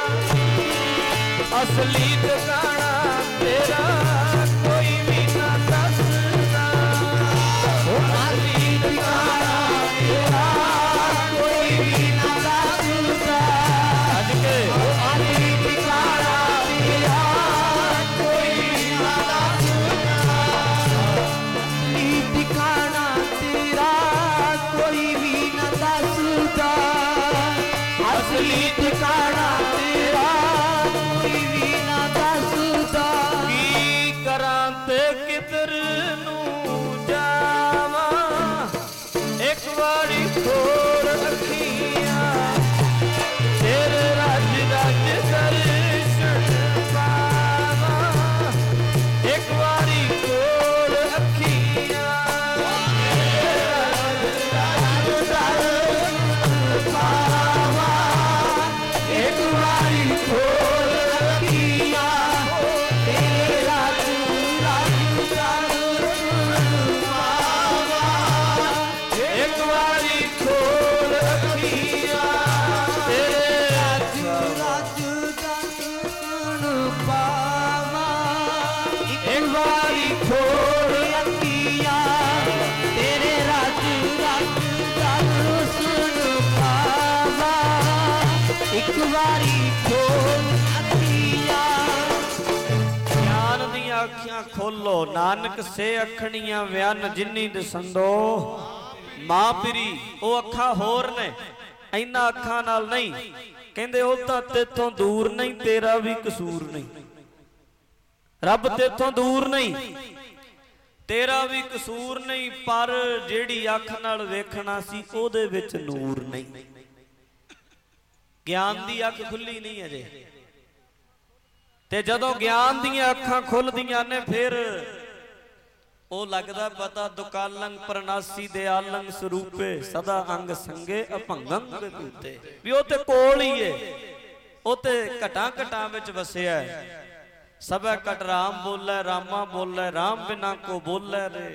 असली ठिकाना तेरा कोई भी ना दसदा, असली ठिकाना तेरा कोई भी ना दसदा, अज के असली ठिकाना तेरा कोई भी ना दसदा, असली ठिकाना तेरा कोई भी न दसदा, असली ठिकाना तेरा कोई भी न दसदा। की करां ते किधर नूं जावां, एक वारी खोल अखियां, तेरे रज रज दर्शन पावां, एक वारी खोल अखियां, तेरे रज रज दर्शन पावां, एक वारी खोल अखियां, तेरे रज रज दर्शन पावां, एक वारी खोल अखियां, तेरे रज रज दर्शन पावां, एक वारी खोल अखियां, तेरे रज रज दर्शन पावां, एक वारी खोल अखियां। ज्ञान दियां अखियां खोलो, नानक से अखणियां व्यान जिन्नी दसंदो। मां पिरी ਉਹ ਅੱਖਾਂ ਹੋਰ ਨੇ, ਇੰਨਾ ਅੱਖਾਂ ਨਾਲ ਨਹੀਂ ਕਹਿੰਦੇ, ਉਹ ਤਾਂ ਤੇਥੋਂ ਦੂਰ ਨਹੀਂ, ਤੇਰਾ ਵੀ ਕਸੂਰ ਨਹੀਂ। ਰੱਬ ਤੇਥੋਂ ਦੂਰ ਨਹੀਂ, ਤੇਰਾ ਵੀ ਕਸੂਰ ਨਹੀਂ, ਪਰ ਜਿਹੜੀ ਅੱਖ ਨਾਲ ਵੇਖਣਾ ਸੀ ਉਹਦੇ ਵਿੱਚ ਨੂਰ ਨਹੀਂ। ਗਿਆਨ ਦੀ ਅੱਖ ਖੁੱਲੀ ਨਹੀਂ ਅਜੇ, ਤੇ ਜਦੋਂ ਗਿਆਨ ਦੀਆਂ ਅੱਖਾਂ ਖੁੱਲਦੀਆਂ ਨੇ ਫਿਰ ਉਹ ਲੱਗਦਾ ਪਤਾ। ਦੁਕਾਲੰਗ ਪ੍ਰਨਾਸੀ ਦੇ ਆਲੰਗ ਸਰੂਪੇ ਸਦਾ ਅੰਗ ਸੰਗੇ ਅਭੰਗੰ ਦੂਤੇ, ਵੀ ਉਹ ਤੇ ਕੋਲ ਹੀ ਏ, ਉਹ ਤੇ ਘਟਾਂ ਘਟਾਂ ਵਿੱਚ ਵਸਿਆ। ਸਭੈ ਘਟ ਰਾਮ ਬੋਲੇ, ਰਾਮਾ ਬੋਲੇ, ਰਾਮ ਬਿਨਾ ਕੋ ਬੋਲੇ ਰੇ,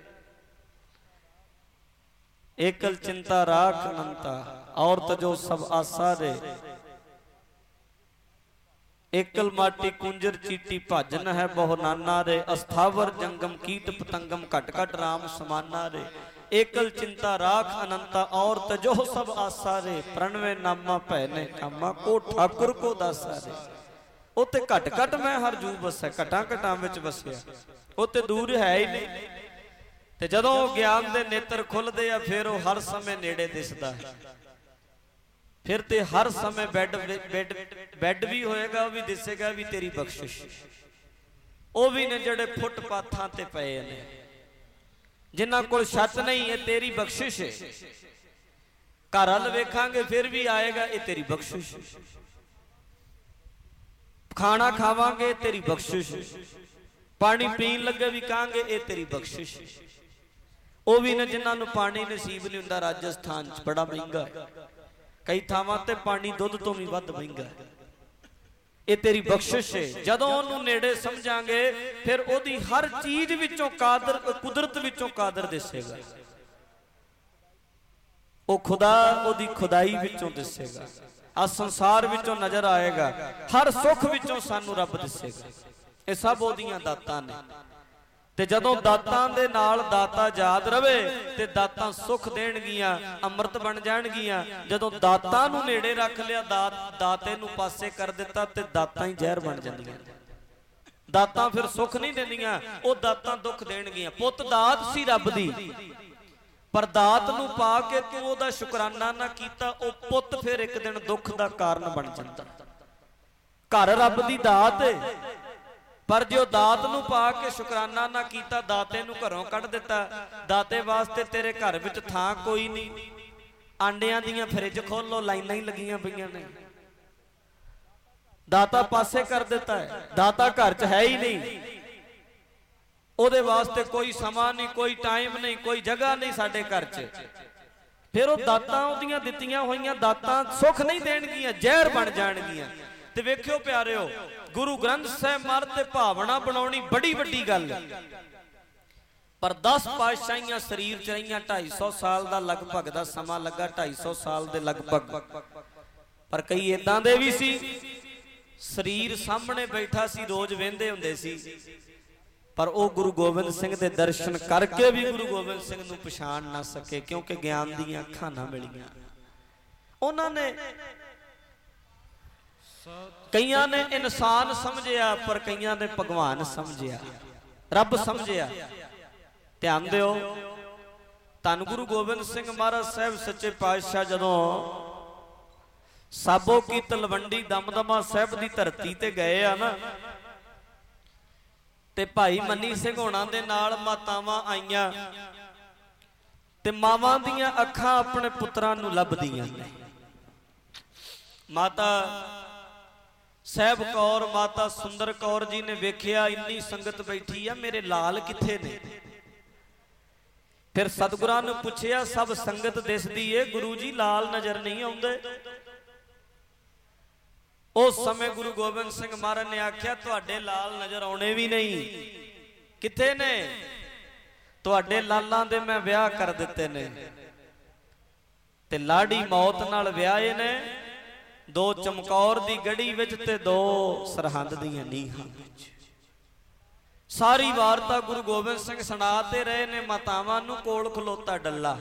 एकल चिंता राख अनंता, और तजो सब आसा रे, एकल माटी कुंजर चीटी भजन है बहु नाना रे, अस्थावर जंगम कीट पतंगम घट घट राम समाना रे, एकल चिंता राख अनंता, और तजो सब आसा रे, प्रणवे नामा भैने कामा, को ठाकुर को दासा रे। उत्ते घट घट मैं हरजू बसै, घटां घटां विच वसिया, उत्ते दूर है ही नहीं। ਤੇ ਜਦੋਂ ਗਿਆਨ ਦੇ ਨੇਤਰ ਖੁੱਲਦੇ ਆ ਫਿਰ ਉਹ ਹਰ ਸਮੇਂ ਨੇੜੇ ਦਿਸਦਾ ਹੈ। ਫਿਰ ਤੇ ਹਰ ਸਮੇਂ ਬੈੱਡ ਵੀ ਹੋਏਗਾ, ਉਹ ਵੀ ਦਿਸੇਗਾ ਵੀ ਤੇਰੀ ਬਖਸ਼ਿਸ਼। ਉਹ ਵੀ ਨੇ ਜਿਹੜੇ ਫੁੱਟਪਾਥਾਂ ਤੇ ਪਏ ਨੇ, ਜਿਨ੍ਹਾਂ ਕੋਲ ਛੱਤ ਨਹੀਂ, ਇਹ ਤੇਰੀ ਬਖਸ਼ਿਸ਼ ਹੈ। ਘਰ ਵੱਲ ਵੇਖਾਂਗੇ ਫਿਰ ਵੀ ਆਏਗਾ, ਇਹ ਤੇਰੀ ਬਖਸ਼ਿਸ਼। ਖਾਣਾ ਖਾਵਾਂਗੇ ਤੇਰੀ ਬਖਸ਼ਿਸ਼, ਪਾਣੀ ਪੀਣ ਲੱਗੇ ਵੀ ਕਹਾਂਗੇ ਇਹ ਤੇਰੀ ਬਖਸ਼ਿਸ਼। ਉਹ ਵੀ ਨੇ ਜਿਨ੍ਹਾਂ ਨੂੰ ਪਾਣੀ ਨਸੀਬ ਨਹੀਂ ਹੁੰਦਾ, ਰਾਜਸਥਾਨ 'ਚ ਬੜਾ ਮਹਿੰਗਾ ਹੈ, ਕਈ ਥਾਵਾਂ ਤੇ ਪਾਣੀ ਦੁੱਧ ਤੋਂ ਵੀ ਵੱਧ ਮਹਿੰਗਾ ਹੈ। ਇਹ ਤੇਰੀ ਬਖਸ਼ਿਸ਼ ਹੈ। ਜਦੋਂ ਉਹਨੂੰ ਨੇੜੇ ਸਮਝਾਂਗੇ ਫਿਰ ਉਹਦੀ ਹਰ ਚੀਜ਼ ਵਿੱਚੋਂ ਕਾਦਰ, ਕੁਦਰਤ ਵਿੱਚੋਂ ਕਾਦਰ ਦਿਸੇਗਾ। ਉਹ ਖੁਦਾ ਉਹਦੀ ਖੁਦਾਈ ਵਿੱਚੋਂ ਦਿਸੇਗਾ, ਆ ਸੰਸਾਰ ਵਿੱਚੋਂ ਨਜ਼ਰ ਆਏਗਾ, ਹਰ ਸੁੱਖ ਵਿੱਚੋਂ ਸਾਨੂੰ ਰੱਬ ਦਿਸੇਗਾ। ਇਹ ਸਭ ਉਹਦੀਆਂ ਦਾਤਾਂ ਨੇ। ਤੇ ਤੇ ਜਦੋਂ ਦਾਤਾਂ ਦੇ ਨਾਲ ਦਾਤਾ ਯਾਦ ਰਵੇ ਤੇ ਦਾਤਾਂ ਸੁਖ ਦੇਣਗੀਆਂ, ਅੰਮ੍ਰਿਤ ਬਣ ਜਾਣਗੀਆਂ। ਜਦੋਂ ਦਾਤਾਂ ਨੂੰ ਨੇੜੇ ਰੱਖ ਲਿਆ, ਦਾਤੇ ਨੂੰ ਪਾਸੇ ਕਰ ਦਿੱਤਾ ਤੇ ਦਾਤਾਂ ਹੀ ਜ਼ਹਿਰ ਬਣ ਜਾਂਦੀਆਂ। ਦਾਤਾਂ ਫਿਰ ਸੁਖ ਨਹੀਂ ਦਿੰਦੀਆਂ, ਉਹ ਦਾਤਾਂ ਦੁੱਖ ਦੇਣਗੀਆਂ। ਪੁੱਤ ਦਾਤ ਸੀ ਰੱਬ ਦੀ, ਪਰ ਦਾਤ ਨੂੰ ਪਾ ਕੇ ਤੂੰ ਉਹਦਾ ਸ਼ੁਕਰਾਨਾ ਨਾ ਕੀਤਾ, ਉਹ ਪੁੱਤ ਫਿਰ ਇੱਕ ਦਿਨ ਦੁੱਖ ਦਾ ਕਾਰਨ ਬਣ ਜਾਂਦਾ। ਘਰ ਰੱਬ ਦੀ ਦਾਤ ਏ, ਪਰ ਜੇ ਉਹ ਦਾਤ ਨੂੰ ਪਾ ਕੇ ਸ਼ੁਕਰਾਨਾ ਨਾ ਕੀਤਾ, ਦਾਤੇ ਨੂੰ ਘਰੋਂ ਕੱਢ ਦਿੱਤਾ। ਦਾਤੇ ਵਾਸਤੇ ਤੇਰੇ ਘਰ ਵਿੱਚ ਥਾਂ ਕੋਈ ਨਹੀਂ। ਆਂਡਿਆਂ ਦੀਆਂ ਫਰਿੱਜ ਖੋਲੋ, ਲਾਈਨਾਂ ਹੀ ਲੱਗੀਆਂ ਪਈਆਂ ਨੇ। ਦਾਤਾ ਪਾਸੇ ਕਰ ਦਿੱਤਾ ਹੈ, ਦਾਤਾ ਘਰ 'ਚ ਹੈ ਹੀ ਨਹੀਂ। ਉਹਦੇ ਵਾਸਤੇ ਕੋਈ ਸਮਾਂ ਨਹੀਂ, ਕੋਈ ਟਾਈਮ ਨਹੀਂ, ਕੋਈ ਜਗ੍ਹਾ ਨਹੀਂ ਸਾਡੇ ਘਰ 'ਚ। ਫਿਰ ਉਹ ਦਾਤਾਂ ਉਹਦੀਆਂ ਦਿੱਤੀਆਂ ਹੋਈਆਂ ਦਾਤਾਂ ਸੁੱਖ ਨਹੀਂ ਦੇਣਗੀਆਂ, ਜ਼ਹਿਰ ਬਣ ਜਾਣਗੀਆਂ। ਤੇ ਵੇਖਿਓ ਪਿਆਰਿਓ, ਗੁਰੂ ਗ੍ਰੰਥ ਸਾਹਿਬ ਮਹਾਰਾਜ ਤੇ ਭਾਵਨਾ ਬਣਾਉਣੀ ਬੜੀ ਵੱਡੀ ਗੱਲ ਹੈ। ਪਰ 10 ਪਾਤਸ਼ਾਹੀਆਂ ਸਰੀਰ 'ਚ ਰਹੀਆਂ, 250 ਸਾਲ ਦਾ ਲਗਭਗ ਦਾ ਸਮਾਂ ਲੱਗਾ, 250 ਸਾਲ ਦੇ ਲਗਭਗ। ਪਰ ਕਈ ਇਦਾਂ ਦੇ ਵੀ ਸੀ, ਸਰੀਰ ਸਾਹਮਣੇ ਬੈਠਾ ਸੀ, ਰੋਜ਼ ਵੇਂਦੇ ਹੁੰਦੇ ਸੀ, ਪਰ ਉਹ ਗੁਰੂ ਗੋਬਿੰਦ ਸਿੰਘ ਦੇ ਦਰਸ਼ਨ ਕਰਕੇ ਵੀ ਗੁਰੂ ਗੋਬਿੰਦ ਸਿੰਘ ਨੂੰ ਪਛਾਣ ਨਾ ਸਕੇ, ਕਿਉਂਕਿ ਗਿਆਨ ਦੀਆਂ ਅੱਖਾਂ ਨਾ ਮਿਲੀਆਂ। ਉਹਨਾਂ ਨੇ, ਕਈਆਂ ਨੇ ਇਨਸਾਨ ਸਮਝਿਆ, ਪਰ ਕਈਆਂ ਨੇ ਭਗਵਾਨ ਸਮਝਿਆ, ਰੱਬ ਸਮਝਿਆ। ਧਿਆਨ ਦਿਓ, ਧੰਨ ਗੁਰੂ ਗੋਬਿੰਦ ਸਿੰਘ ਮਹਾਰਾਜ ਸਾਹਿਬ ਸੱਚੇ ਪਾਤਸ਼ਾਹ ਜਦੋਂ ਸਾਬੋ ਕੀ ਤਲਵੰਡੀ ਦਮਦਮਾ ਸਾਹਿਬ ਦੀ ਧਰਤੀ ਤੇ ਗਏ ਆ ਨਾ, ਤੇ ਭਾਈ ਮੰਨੀ ਸਿੰਘ ਹੋਣਾ ਦੇ ਨਾਲ ਮਾਤਾਵਾਂ ਆਈਆਂ, ਤੇ ਮਾਵਾਂ ਦੀਆਂ ਅੱਖਾਂ ਆਪਣੇ ਪੁੱਤਰਾਂ ਨੂੰ ਲੱਭਦੀਆਂ ਨੇ। ਮਾਤਾ ਸਾਹਿਬ ਕੌਰ, ਮਾਤਾ ਸੁੰਦਰ ਕੌਰ ਜੀ ਨੇ ਵੇਖਿਆ ਇੰਨੀ ਸੰਗਤ ਬੈਠੀ ਆ, ਮੇਰੇ ਲਾਲ ਕਿੱਥੇ ਨੇ? ਫਿਰ ਸਤਿਗੁਰਾਂ ਨੂੰ ਪੁੱਛਿਆ, ਸਭ ਸੰਗਤ ਦਿਸਦੀ ਏ, ਗੁਰੂ ਜੀ ਲਾਲ ਨਜ਼ਰ ਨਹੀਂ ਆਉਂਦੇ। ਉਸ ਸਮੇਂ ਗੁਰੂ ਗੋਬਿੰਦ ਸਿੰਘ ਮਹਾਰਾਜ ਨੇ ਆਖਿਆ, ਤੁਹਾਡੇ ਲਾਲ ਨਜ਼ਰ ਆਉਣੇ ਵੀ ਨਹੀਂ। ਕਿੱਥੇ ਨੇ? ਤੁਹਾਡੇ ਲਾਲਾਂ ਦੇ ਮੈਂ ਵਿਆਹ ਕਰ ਦਿੱਤੇ ਨੇ, ਤੇ ਲਾੜੀ ਮੌਤ ਨਾਲ ਵਿਆਹੇ ਨੇ, 2 ਚਮਕੌਰ ਦੀ ਗੜੀ ਵਿੱਚ ਤੇ 2 ਸਰਹੰਦ ਦੀਆਂ ਨੀਹਾਂ ਵਿੱਚ। ਸਾਰੀ ਵਾਰਤਾ ਗੁਰੂ ਗੋਬਿੰਦ ਸਿੰਘ ਸੁਣਾਤੇ ਰਹੇ ਨੇ ਮਾਤਾਵਾਂ ਨੂੰ। ਕੋਲ ਖਲੋਤਾ ਡੱਲਾ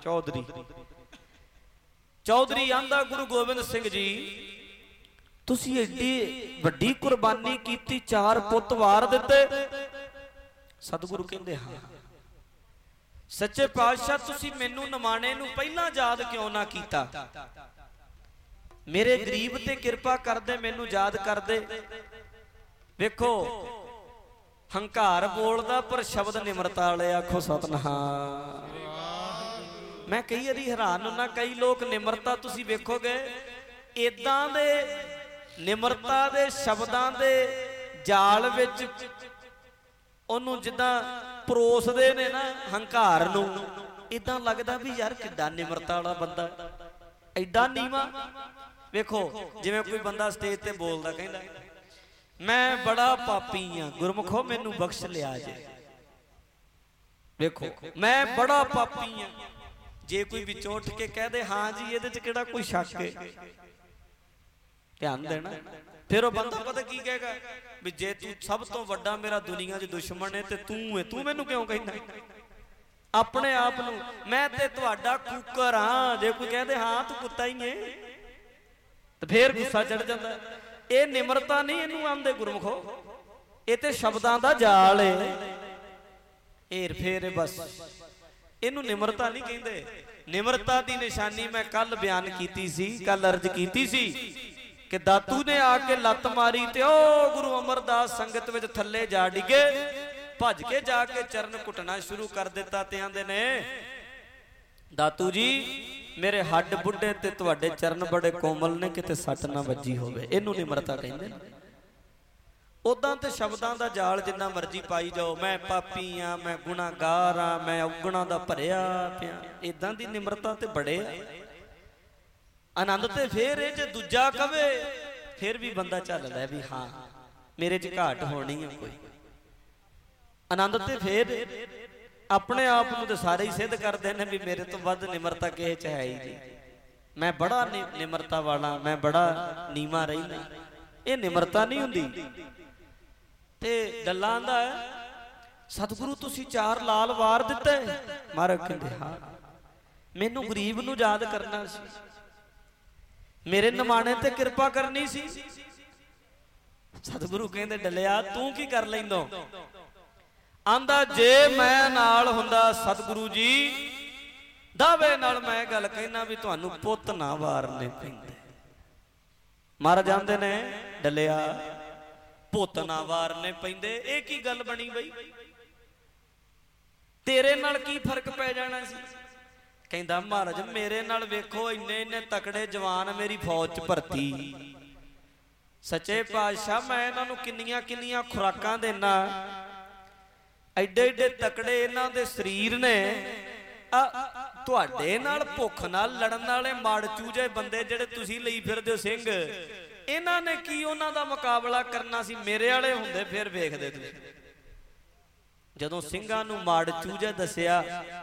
ਚੌਧਰੀ ਆਂਦਾ, ਗੁਰੂ ਗੋਬਿੰਦ ਸਿੰਘ ਜੀ, ਤੁਸੀਂ ਏਡੀ ਵੱਡੀ ਕੁਰਬਾਨੀ ਕੀਤੀ, 4 ਪੁੱਤ ਵਾਰ ਦਿੱਤੇ। ਸਤਿਗੁਰੂ ਕਹਿੰਦੇ, ਹਾਂ। ਸੱਚੇ ਪਾਤਸ਼ਾਹ, ਤੁਸੀਂ ਮੈਨੂੰ ਨਿਮਾਣੇ ਨੂੰ ਪਹਿਲਾਂ ਯਾਦ ਕਿਉਂ ਨਾ ਕੀਤਾ? ਮੇਰੇ ਗਰੀਬ ਤੇ ਕਿਰਪਾ ਕਰਦੇ, ਮੈਨੂੰ ਯਾਦ ਕਰਦੇ। ਵੇਖੋ, ਹੰਕਾਰ ਬੋਲਦਾ ਪਰ ਸ਼ਬਦ ਨਿਮਰਤਾ ਵਾਲੇ। ਆਖੋ ਸਤਿਨਾਮ। ਮੈਂ ਕਈ ਵਾਰੀ ਹੈਰਾਨ ਹੁੰਦਾ, ਕਈ ਲੋਕ ਨਿਮਰਤਾ ਤੁਸੀਂ ਵੇਖੋਗੇ ਇਦਾਂ ਦੇ ਨਿਮਰਤਾ ਦੇ ਸ਼ਬਦਾਂ ਦੇ ਜਾਲ ਵਿੱਚ ਉਹਨੂੰ ਜਿੱਦਾਂ ਪਰੋਸਦੇ ਨੇ ਨਾ ਹੰਕਾਰ ਨੂੰ, ਇਦਾਂ ਲੱਗਦਾ ਵੀ ਯਾਰ ਕਿੱਡਾ ਨਿਮਰਤਾ ਵਾਲਾ ਬੰਦਾ, ਐਡਾ ਨੀਵਾਂ। ਵੇਖੋ, ਜਿਵੇਂ ਕੋਈ ਬੰਦਾ ਸਟੇਜ ਤੇ ਬੋਲਦਾ, ਕਹਿੰਦਾ ਮੈਂ ਬੜਾ ਪਾਪੀ ਆ, ਗੁਰਮੁਖੋ ਮੈਨੂੰ ਬਖਸ਼ ਲਿਆ ਜੇ। ਵੇਖੋ, ਮੈਂ ਬੜਾ ਪਾਪੀ ਆ, ਜੇ ਕੋਈ ਵਿੱਚੋਂ ਉੱਠ ਕੇ ਕਹਿ ਦੇ ਹਾਂ ਜੀ ਇਹਦੇ ਚ ਕਿਹੜਾ ਕੋਈ ਸ਼ੱਕ ਹੈ, ਧਿਆਨ ਦੇਣਾ। ਫਿਰ ਉਹ ਬੰਦਾ ਪਤਾ ਕੀ ਕਹੇਗਾ, ਵੀ ਜੇ ਤੂੰ ਸਭ ਤੋਂ ਵੱਡਾ ਮੇਰਾ ਦੁਨੀਆ 'ਚ ਦੁਸ਼ਮਣ ਹੈ ਤੇ ਤੂੰ ਮੈਨੂੰ ਕਿਉਂ ਕਹਿੰਦਾ? ਆਪਣੇ ਆਪ ਨੂੰ, ਮੈਂ ਤੇ ਤੁਹਾਡਾ ਕੁੱਕਰ ਹਾਂ। ਜੇ ਕੋਈ ਕਹਦੇ ਹਾਂ ਤੂੰ ਕੁੱਤਾ ਹੀ ਹੈ, ਤੇ ਫੇਰ ਗੁੱਸਾ ਚੜ ਜਾਂਦਾ। ਇਹ ਨਿਮਰਤਾ ਨਹੀਂ ਇਹਨੂੰ ਆਂਦੇ ਗੁਰਮੁਖੋ, ਇਹ ਤੇ ਸ਼ਬਦਾਂ ਦਾ ਜਾਲ ਹੈ। ਏਰ ਫੇਰ ਬਸ, ਇਹਨੂੰ ਨਿਮਰਤਾ ਨਹੀਂ ਕਹਿੰਦੇ। ਨਿਮਰਤਾ ਦੀ ਨਿਸ਼ਾਨੀ ਮੈਂ ਕੱਲ ਬਿਆਨ ਕੀਤੀ ਸੀ, ਕੱਲ ਅਰਜ਼ ਕੀਤੀ ਸੀ ਕਿ ਦਾਤੂ ਨੇ ਆ ਕੇ ਲੱਤ ਮਾਰੀ ਤੇ ਉਹ ਗੁਰੂ ਅਮਰਦਾਸ ਸੰਗਤ ਵਿੱਚ ਥੱਲੇ ਜਾ ਡਿੱਗੇ। ਭੱਜ ਕੇ ਜਾ ਕੇ ਚਰਨ ਘੁੱਟਣਾ ਸ਼ੁਰੂ ਕਰ ਦਿੱਤਾ ਤੇ ਆਂਦੇ ਨੇ, ਦਾਤੂ ਜੀ ਮੇਰੇ ਹੱਡ ਬੁੱਢੇ ਤੇ ਤੁਹਾਡੇ ਚਰਨ ਬੜੇ ਕੋਮਲ ਨੇ, ਕਿਤੇ ਸੱਟ ਨਾ ਵੱਜੀ ਹੋਵੇ। ਇਹਨੂੰ ਨਿਮਰਤਾ ਕਹਿੰਦੇ ਨੇ। ਉਦਾਂ ਤੇ ਸ਼ਬਦਾਂ ਦਾ ਜਾਲ ਜਿੰਨਾ ਮਰਜ਼ੀ ਪਾਈ ਜਾਓ, ਮੈਂ ਪਾਪੀ ਆ, ਮੈਂ ਗੁਨਾਹਗਾਰ ਆ, ਮੈਂ ਔਗਣਾਂ ਦਾ ਭਰਿਆ ਪਿਆ, ਇਦਾਂ ਦੀ ਨਿਮਰਤਾ ਤੇ ਬੜੇ ਆਨੰਦ। ਤੇ ਫੇਰ ਇਹ ਜੇ ਦੂਜਾ ਕਵੇ ਫਿਰ ਵੀ ਬੰਦਾ ਝੱਲਦਾ ਵੀ ਹਾਂ ਮੇਰੇ 'ਚ ਘਾਟ ਹੋਣੀ ਆ ਕੋਈ। ਆਨੰਦ ਤੇ ਫੇਰ ਆਪਣੇ ਆਪ ਨੂੰ ਤੇ ਸਾਰੇ ਹੀ ਸਿੱਧ ਕਰਦੇ ਨੇ ਵੀ ਮੇਰੇ ਤੋਂ ਵੱਧ ਨਿਮਰਤਾ ਕਿਸੇ 'ਚ ਹੈ ਹੀ ਨਹੀਂ, ਮੈਂ ਬੜਾ ਨਿਮਰਤਾ ਵਾਲਾ, ਮੈਂ ਬੜਾ ਨੀਵਾਂ ਰਹਿਣਾ। ਇਹ ਨਿਮਰਤਾ ਨਹੀਂ ਹੁੰਦੀ। ਤੇ ਗੱਲਾਂ ਦਾ ਸਤਿਗੁਰੂ ਤੁਸੀਂ 4 ਲਾਲ ਵਾਰ ਦਿੱਤੇ? ਮਹਾਰਾਜ ਕਹਿੰਦੇ ਹਾਂ, ਮੈਨੂੰ ਗਰੀਬ ਨੂੰ ਯਾਦ ਕਰਨਾ ਸੀ, ਮੇਰੇ ਨਿਮਾਣੇ ਤੇ ਕਿਰਪਾ ਕਰਨੀ ਸੀ। ਸਤਿਗੁਰੂ ਕਹਿੰਦੇ ਡੱਲਿਆ ਤੂੰ ਕੀ ਕਰ ਲੈਂਦੋ? ਆਂਦਾ ਜੇ ਮੈਂ ਨਾਲ ਹੁੰਦਾ ਸਤਿਗੁਰੂ ਜੀ, ਦਾਵੇ ਨਾਲ ਮੈਂ ਗੱਲ ਕਹਿਣਾ ਵੀ ਤੁਹਾਨੂੰ ਪੁੱਤ ਨਾ ਵਾਰਨੇ ਪੈਂਦੇ। ਮਹਾਰਾਜ ਆਂਦੇ ਨੇ ਡੱਲਿਆ ਪੁੱਤ ਨਾ ਵਾਰਨੇ ਪੈਂਦੇ, ਇਹ ਕੀ ਗੱਲ ਬਣੀ ਬਈ? ਤੇਰੇ ਨਾਲ ਕੀ ਫਰਕ ਪੈ ਜਾਣਾ ਸੀ? ਕਹਿੰਦਾ ਮਹਾਰਾਜ ਮੇਰੇ ਨਾਲ ਵੇਖੋ ਇੰਨੇ ਇੰਨੇ ਤਕੜੇ ਜਵਾਨ ਮੇਰੀ ਫੌਜ 'ਚ ਭਰਤੀ, ਸੱਚੇ ਪਾਤਸ਼ਾਹ ਮੈਂ ਇਹਨਾਂ ਨੂੰ ਕਿੰਨੀਆਂ ਕਿੰਨੀਆਂ ਖੁਰਾਕਾਂ ਦੇਣਾ, ਐਡੇ ਐਡੇ ਤਕੜੇ ਇਹਨਾਂ ਦੇ ਸਰੀਰ ਨੇ। ਤੁਹਾਡੇ ਨਾਲ ਭੁੱਖ ਨਾਲ ਲੜਨ ਵਾਲੇ ਮਾੜ ਚੂਜੇ ਬੰਦੇ ਜਿਹੜੇ ਤੁਸੀਂ ਲਈ ਫਿਰਦੇ ਹੋ ਸਿੰਘ, ਇਹਨਾਂ ਨੇ ਕੀ ਉਹਨਾਂ ਦਾ ਮੁਕਾਬਲਾ ਕਰਨਾ ਸੀ? ਮੇਰੇ ਵਾਲੇ ਹੁੰਦੇ ਫਿਰ ਵੇਖਦੇ ਤੁਸੀਂ। ਜਦੋਂ ਸਿੰਘਾਂ ਨੂੰ ਮਾੜ ਚੂਜੇ ਦੱਸਿਆ,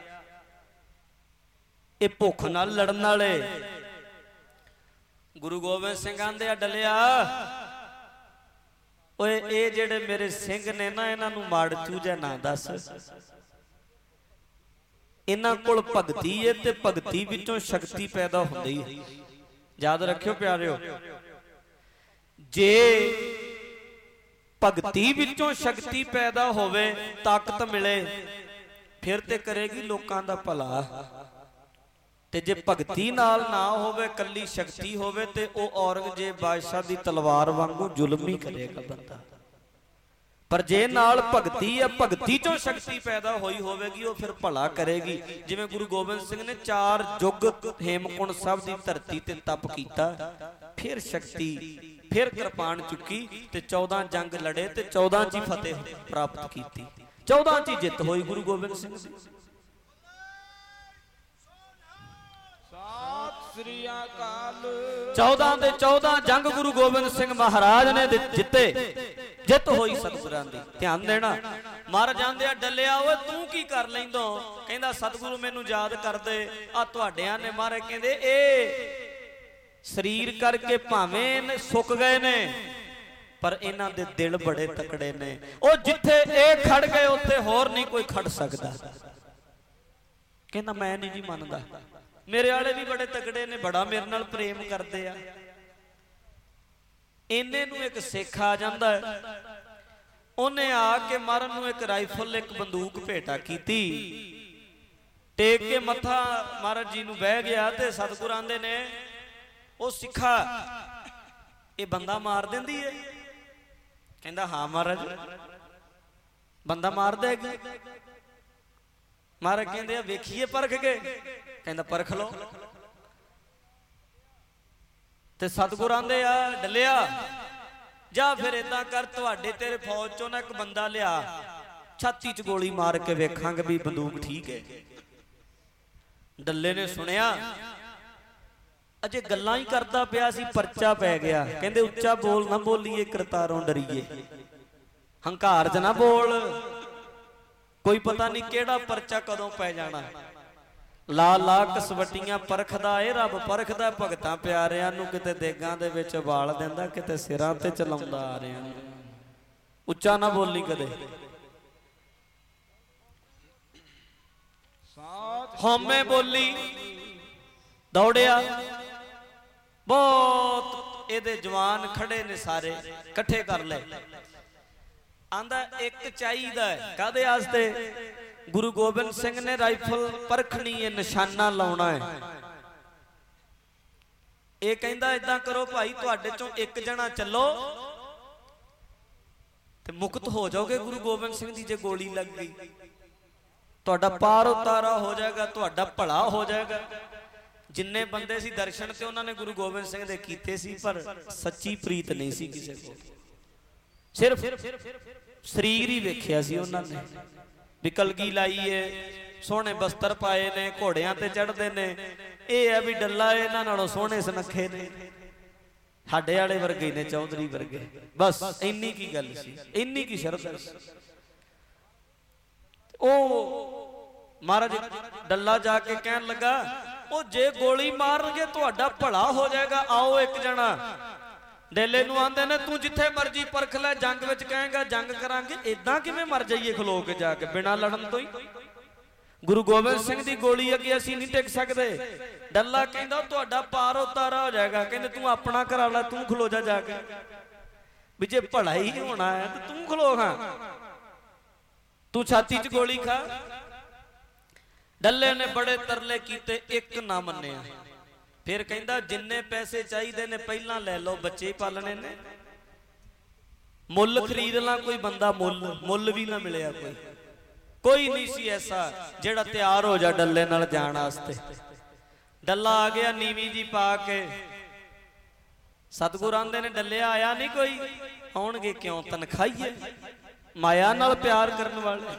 ਇਹ ਭੁੱਖ ਨਾਲ ਲੜਨ ਵਾਲੇ, ਗੁਰੂ ਗੋਬਿੰਦ ਸਿੰਘ ਆਂਦੇ ਆ ਡੱਲਿਆ ਓਏ ਇਹ ਜਿਹੜੇ ਮੇਰੇ ਸਿੰਘ ਨੇ ਨਾ, ਇਹਨਾਂ ਨੂੰ ਮਾੜ ਚੂਜਾ ਨਾ ਦੱਸ, ਇਹਨਾਂ ਕੋਲ ਭਗਤੀ ਹੈ ਤੇ ਭਗਤੀ ਵਿੱਚੋਂ ਸ਼ਕਤੀ ਪੈਦਾ ਹੁੰਦੀ ਹੈ। ਯਾਦ ਰੱਖਿਓ ਪਿਆਰਿਓ, ਜੇ ਭਗਤੀ ਵਿੱਚੋਂ ਸ਼ਕਤੀ ਪੈਦਾ ਹੋਵੇ, ਤਾਕਤ ਮਿਲੇ, ਫਿਰ ਤੇ ਕਰੇਗੀ ਲੋਕਾਂ ਦਾ ਭਲਾ। ਤੇ ਜੇ ਭਗਤੀ ਨਾਲ ਨਾ ਹੋਵੇ, ਕੱਲੀ ਸ਼ਕਤੀ ਹੋਵੇ, ਤੇ ਉਹ ਔਰੰਗਜ਼ੇਬ ਬਾਦਸ਼ਾਹ ਦੀ ਤਲਵਾਰ ਵਾਂਗੂ ਜ਼ੁਲਮ ਹੀ ਕਰੇਗਾ ਬੰਦਾ। ਪਰ ਜੇ ਨਾਲ ਭਗਤੀ ਹੈ, ਭਗਤੀ ਚੋਂ ਸ਼ਕਤੀ ਪੈਦਾ ਹੋਈ ਹੋਵੇਗੀ, ਉਹ ਫਿਰ ਭਲਾ ਕਰੇਗੀ। ਜਿਵੇਂ ਗੁਰੂ ਗੋਬਿੰਦ ਸਿੰਘ ਨੇ 4 ਯੁੱਗ ਹੇਮਕੁੰਟ ਸਾਹਿਬ ਦੀ ਧਰਤੀ ਤੇ ਤਪ ਕੀਤਾ, ਫਿਰ ਸ਼ਕਤੀ, ਫਿਰ ਕਿਰਪਾਨ ਚੁੱਕੀ ਤੇ 14 ਜੰਗ ਲੜੇ ਤੇ 14 ਚ ਹੀ ਫਤਿਹ ਪ੍ਰਾਪਤ ਕੀਤੀ, 14 ਚ ਹੀ ਜਿੱਤ ਹੋਈ ਗੁਰੂ ਗੋਬਿੰਦ ਸਿੰਘ ਦੀ। ਸ੍ਰੀ ਅਕਾਲ। 14 ਦੇ 14 ਜੰਗ ਗੁਰੂ ਗੋਬਿੰਦ ਸਿੰਘ ਮਹਾਰਾਜ ਨੇ ਜਿੱਤੇ, ਜਿੱਤ ਹੋਈ ਸਤਿਗੁਰਾਂ ਦੀ। ਧਿਆਨ ਦੇਣਾ। ਮਰ ਜਾਂਦੇ ਆ ਡੱਲਿਆ ਓਏ ਤੂੰ ਕੀ ਕਰ ਲੈਂਦੋ? ਕਹਿੰਦਾ ਸਤਿਗੁਰੂ ਮੈਨੂੰ ਯਾਦ ਕਰਦੇ, ਆ ਤੁਹਾਡਿਆਂ ਨੇ ਮਾਰੇ। ਕਹਿੰਦੇ ਇਹ ਸਰੀਰ ਕਰਕੇ ਭਾਵੇਂ ਸੁੱਕ ਗਏ ਨੇ, ਪਰ ਇਹਨਾਂ ਦੇ ਦਿਲ ਬੜੇ ਤਕੜੇ ਨੇ। ਉਹ ਜਿੱਥੇ ਇਹ ਖੜ ਗਏ ਉੱਥੇ ਹੋਰ ਨਹੀਂ ਕੋਈ ਖੜ ਸਕਦਾ। ਕਹਿੰਦਾ ਮੈਂ ਨਹੀਂ ਜੀ ਮੰਨਦਾ, ਮੇਰੇ ਵਾਲੇ ਵੀ ਬੜੇ ਤਕੜੇ ਨੇ, ਬੜਾ ਮੇਰੇ ਨਾਲ ਪ੍ਰੇਮ ਕਰਦੇ ਆ। ਇੰਨੇ ਨੂੰ ਇੱਕ ਸਿੱਖ ਆ ਜਾਂਦਾ, ਉਹਨੇ ਆ ਕੇ ਮਾਰਨ ਨੂੰ ਇੱਕ ਰਾਈਫਲ ਇੱਕ ਬੰਦੂਕ ਭੇਟਾ ਕੀਤੀ, ਟੇਕ ਕੇ ਮੱਥਾ ਮਹਾਰਾਜ ਜੀ ਨੂੰ ਬਹਿ ਗਿਆ। ਤੇ ਸਤਿਗੁਰੂ ਆਂਦੇ ਨੇ ਉਹ ਸਿੱਖਾ ਇਹ ਬੰਦਾ ਮਾਰ ਦਿੰਦੀ ਏ? ਕਹਿੰਦਾ ਹਾਂ ਮਹਾਰਾਜ ਬੰਦਾ ਮਾਰ ਦੇਗੀ। ਮਹਾਰਾਜ ਕਹਿੰਦੇ ਆ ਵੇਖੀਏ ਪਰਖ ਕੇ? ਕਹਿੰਦਾ ਪਰਖ ਲੋ। ਤੇ ਸਤਿਗੁਰੂ ਆਂਦੇ ਆ ਡੱਲਿਆ ਜਾ ਫਿਰ ਏਦਾਂ ਕਰ, ਤੁਹਾਡੇ ਤੇਰੇ ਫੌਜ ਚੋਂ ਨਾ ਇੱਕ ਬੰਦਾ ਲਿਆ, ਛਾਤੀ 'ਚ ਗੋਲੀ ਮਾਰ ਕੇ ਵੇਖਾਂਗੇ ਵੀ ਬੰਦੂਕ ਠੀਕ ਹੈ। ਡੱਲੇ ਨੇ ਸੁਣਿਆ, ਅਜੇ ਗੱਲਾਂ ਹੀ ਕਰਦਾ ਪਿਆ ਸੀ, ਪਰਚਾ ਪੈ ਗਿਆ। ਕਹਿੰਦੇ ਉੱਚਾ ਬੋਲ ਨਾ ਬੋਲੀਏ, ਕਰਤਾਰੋਂ ਡਰੀਏ, ਹੰਕਾਰ 'ਚ ਨਾ ਬੋਲ, ਕੋਈ ਪਤਾ ਨਹੀਂ ਕਿਹੜਾ ਪਰਚਾ ਕਦੋਂ ਪੈ ਜਾਣਾ। ਲਾ ਲਾ ਕਸਵਟੀਆਂ ਪਰਖਦਾ ਏ ਰੱਬ, ਪਰਖਦਾ ਭਗਤਾਂ ਪਿਆਰਿਆਂ ਨੂੰ, ਕਿਤੇ ਦੇਗਾਂ ਦੇ ਵਿੱਚ ਵਾਲ ਦਿੰਦਾ, ਕਿਤੇ ਸਿਰਾਂ ਤੇ ਚਲਾਉਂਦਾ ਆ ਰਿਆਂ ਨੂੰ। ਉੱਚਾ ਨਾ ਬੋਲੀ ਕਦੇ। ਹਉਮੈ ਬੋਲੀ ਦੌੜਿਆ, ਬਹੁਤ ਇਹਦੇ ਜਵਾਨ ਖੜੇ ਨੇ, ਸਾਰੇ ਇਕੱਠੇ ਕਰ ਲਏ। ਆਂਦਾ ਇੱਕ ਚਾਹੀਦਾ, ਕਾਹਦੇ ਵਾਸਤੇ? ਗੁਰੂ ਗੋਬਿੰਦ ਸਿੰਘ ਨੇ ਰਾਈਫਲ ਪਰਖਣੀ ਹੈ, ਨਿਸ਼ਾਨਾ ਲਾਉਣਾ ਹੈ। ਇਹ ਕਹਿੰਦਾ ਏਦਾਂ ਕਰੋ ਭਾਈ, ਤੁਹਾਡੇ ਚੋਂ ਇੱਕ ਜਣਾ ਚੱਲੋ ਤੇ ਮੁਕਤ ਹੋ ਜਾਓਗੇ ਗੁਰੂ ਗੋਬਿੰਦ ਸਿੰਘ ਦੀ ਜੇ ਗੋਲੀ ਲੱਗ ਗਈ। ਤੁਹਾਡਾ ਪਾਰ ਉਤਾਰਾ ਹੋ ਜਾਏਗਾ, ਤੁਹਾਡਾ ਭਲਾ ਹੋ ਜਾਏਗਾ। ਜਿੰਨੇ ਬੰਦੇ ਸੀ ਦਰਸ਼ਨ ਤੇ ਉਹਨਾਂ ਨੇ ਗੁਰੂ ਗੋਬਿੰਦ ਸਿੰਘ ਦੇ ਕੀਤੇ ਸੀ, ਪਰ ਸੱਚੀ ਪ੍ਰੀਤ ਨਹੀਂ ਸੀ ਕਿਸੇ ਕੋਲ। ਸਿਰਫ ਸਰੀਰ ਹੀ ਵੇਖਿਆ ਸੀ ਉਹਨਾਂ ਨੇ, ਵੀ ਕਲਗੀ ਲਾਈ ਏ, ਸੋਹਣੇ ਬਸਤਰ ਪਾਏ ਨੇ, ਘੋੜਿਆਂ ਤੇ ਚੜ੍ਹਦੇ ਨੇ। ਇਹ ਹੈ ਵੀ ਡੱਲਾ ਇਹਨਾਂ ਨਾਲੋਂ ਸੋਹਣੇ ਸੁਨੱਖੇ ਨੇ, ਸਾਡੇ ਵਾਲੇ ਵਰਗੇ ਨੇ, ਚੌਧਰੀ ਵਰਗੇ। ਬਸ ਇੰਨੀ ਕੀ ਗੱਲ ਸੀ, ਇੰਨੀ ਕੀ ਸ਼ਰਧਾ ਸੀ। ਉਹ ਮਹਾਰਾਜ ਡੱਲਾ ਜਾ ਕੇ ਕਹਿਣ ਲੱਗਾ, ਉਹ ਜੇ ਗੋਲੀ ਮਾਰਨਗੇ ਤੁਹਾਡਾ ਭਲਾ ਹੋ ਜਾਏਗਾ, ਆਓ ਇੱਕ ਜਣਾ ਡੇਲੇ ਨੂੰ ਆਂਦੇ ਨੇ ਤੂੰ ਜਿੱਥੇ ਮਰਜੀ ਪਰਖ ਲੈ, ਜੰਗ ਵਿੱਚ ਕਹੇਗਾ ਜੰਗ ਕਰਾਂਗੇ, ਇਦਾਂ ਕਿਵੇਂ ਮਰ ਜਾਈਏ ਖਲੋ ਕੇ ਜਾ ਕੇ ਬਿਨਾਂ ਲੜਨ ਤੋਂ ਹੀ। ਗੁਰੂ ਗੋਬਿੰਦ ਸਿੰਘ ਦੀ ਗੋਲੀ ਅੱਗੇ ਅਸੀਂ ਨਹੀਂ ਟਿਕ ਸਕਦੇ। ਡੱਲਾ ਕਹਿੰਦਾ ਤੁਹਾਡਾ ਪਾਰ ਉਤਾਰਾ ਹੋ ਜਾਏਗਾ। ਕਹਿੰਦੇ ਤੂੰ ਆਪਣਾ ਘਰ ਵਾਲਾ ਤੂੰ ਖਲੋ ਜਾ ਕੇ, ਵੀ ਜੇ ਭਲਾ ਹੀ ਹੋਣਾ ਹੈ ਤੇ ਤੂੰ ਖਲੋ ਹਾਂ, ਤੂੰ ਛਾਤੀ 'ਚ ਗੋਲੀ ਖਾ। ਡੱਲੇ ਨੇ ਬੜੇ ਤਰਲੇ ਕੀਤੇ, ਇੱਕ ਨਾ ਮੰਨਿਆ। ਫਿਰ ਕਹਿੰਦਾ ਜਿੰਨੇ ਪੈਸੇ ਚਾਹੀਦੇ ਨੇ ਪਹਿਲਾਂ ਲੈ ਲਓ, ਬੱਚੇ ਹੀ ਪਾਲਣੇ ਨੇ, ਮੁੱਲ ਖਰੀਦ ਲਾਂ ਕੋਈ ਬੰਦਾ, ਮੁੱਲ ਵੀ ਨਾ ਮਿਲਿਆ ਕੋਈ ਨਹੀਂ ਸੀ ਐਸਾ ਜਿਹੜਾ ਤਿਆਰ ਹੋ ਜਾ ਡੱਲੇ ਨਾਲ ਜਾਣ ਵਾਸਤੇ। ਡੱਲਾ ਆ ਗਿਆ ਨੀਵੀਂ ਜੀ ਪਾ ਕੇ। ਸਤਿਗੁਰ ਆਂਦੇ ਨੇ ਡੱਲਿਆ ਆਇਆ ਨਹੀਂ ਕੋਈ, ਆਉਣਗੇ ਕਿਉਂ ਤਨਖਾਹੀਏ, ਮਾਇਆ ਨਾਲ ਪਿਆਰ ਕਰਨ ਵਾਲੇ।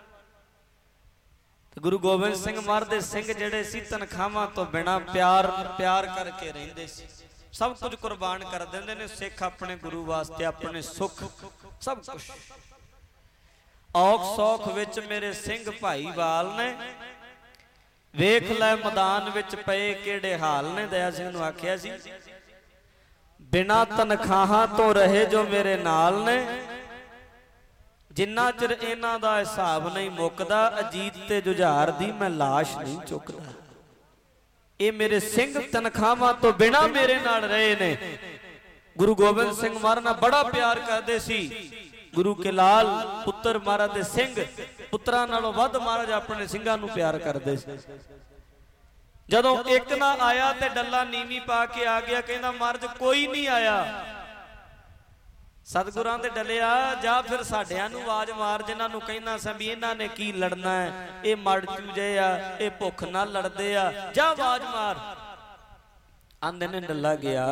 ਗੁਰੂ ਗੋਬਿੰਦ ਸਿੰਘ ਮਹਾਰਾਜ ਦੇ ਸਿੰਘ ਜਿਹੜੇ ਸੀ ਤਨਖਾਹਾਂ ਤੋਂ ਬਿਨਾਂ ਪਿਆਰ ਕਰਕੇ ਰਹਿੰਦੇ ਸੀ, ਸਭ ਕੁਝ ਕੁਰਬਾਨ ਕਰ ਦਿੰਦੇ ਨੇ ਸਿੱਖ ਆਪਣੇ ਗੁਰੂ ਵਾਸਤੇ, ਆਪਣੇ ਸੁੱਖ ਸਭ ਕੁਝ। ਔਖ ਸੌਖ ਵਿੱਚ ਮੇਰੇ ਸਿੰਘ ਭਾਈਵਾਲ ਨੇ, ਵੇਖ ਲੈ ਮੈਦਾਨ ਵਿੱਚ ਪਏ ਕਿਹੜੇ ਹਾਲ ਨੇ। ਦਇਆ ਸਿੰਘ ਨੂੰ ਆਖਿਆ ਸੀ ਬਿਨਾਂ ਤਨਖਾਹਾਂ ਤੋਂ ਰਹੇ ਜੋ ਮੇਰੇ ਨਾਲ ਨੇ, ਜਿੰਨਾ ਚਿਰ ਇਹਨਾਂ ਦਾ ਹਿਸਾਬ ਨਹੀਂ ਮੁੱਕਦਾ, ਅਜੀਤ ਤੇ ਜੁਝਾਰ ਦੀ ਮੈਂ ਲਾਸ਼ ਨਹੀਂ ਚੁੱਕਦਾ। ਇਹ ਮੇਰੇ ਸਿੰਘ ਤਨਖਾਹਾਂ ਤੋਂ ਬਿਨਾਂ ਮੇਰੇ ਨਾਲ ਰਹੇ ਨੇ। ਗੁਰੂ ਗੋਬਿੰਦ ਸਿੰਘ ਮਹਾਰਾਜ ਨਾਲ ਬੜਾ ਪਿਆਰ ਕਰਦੇ ਸੀ। ਗੁਰੂ ਕੇ ਲਾਲ ਪੁੱਤਰ ਮਹਾਰਾਜ ਦੇ ਸਿੰਘ, ਪੁੱਤਰਾਂ ਨਾਲੋਂ ਵੱਧ ਮਹਾਰਾਜ ਆਪਣੇ ਸਿੰਘਾਂ ਨੂੰ ਪਿਆਰ ਕਰਦੇ ਸੀ। ਜਦੋਂ ਇੱਕ ਨਾ ਆਇਆ ਤੇ ਡੱਲਾ ਨੀਵੀਂ ਪਾ ਕੇ ਆ ਗਿਆ, ਕਹਿੰਦਾ ਮਹਾਰਾਜ ਕੋਈ ਨਹੀਂ ਆਇਆ। ਸਤਿਗੁਰਾਂ ਦੇ ਡੱਲਿਆ ਜਾ ਫਿਰ ਸਾਡਿਆਂ ਨੂੰ ਆਵਾਜ਼ ਮਾਰ, ਜਿਨ੍ਹਾਂ ਨੂੰ ਕਹਿਣਾ ਸੀ ਵੀ ਇਹਨਾਂ ਨੇ ਕੀ ਲੜਨਾ ਹੈ, ਇਹ ਮੜ ਚੂਜੇ ਆ, ਇਹ ਭੁੱਖ ਨਾਲ ਲੜਦੇ ਆ, ਜਾ ਆਵਾਜ਼ ਮਾਰ। ਆਂਦੇ ਨੇ ਡੱਲਾ ਗਿਆ,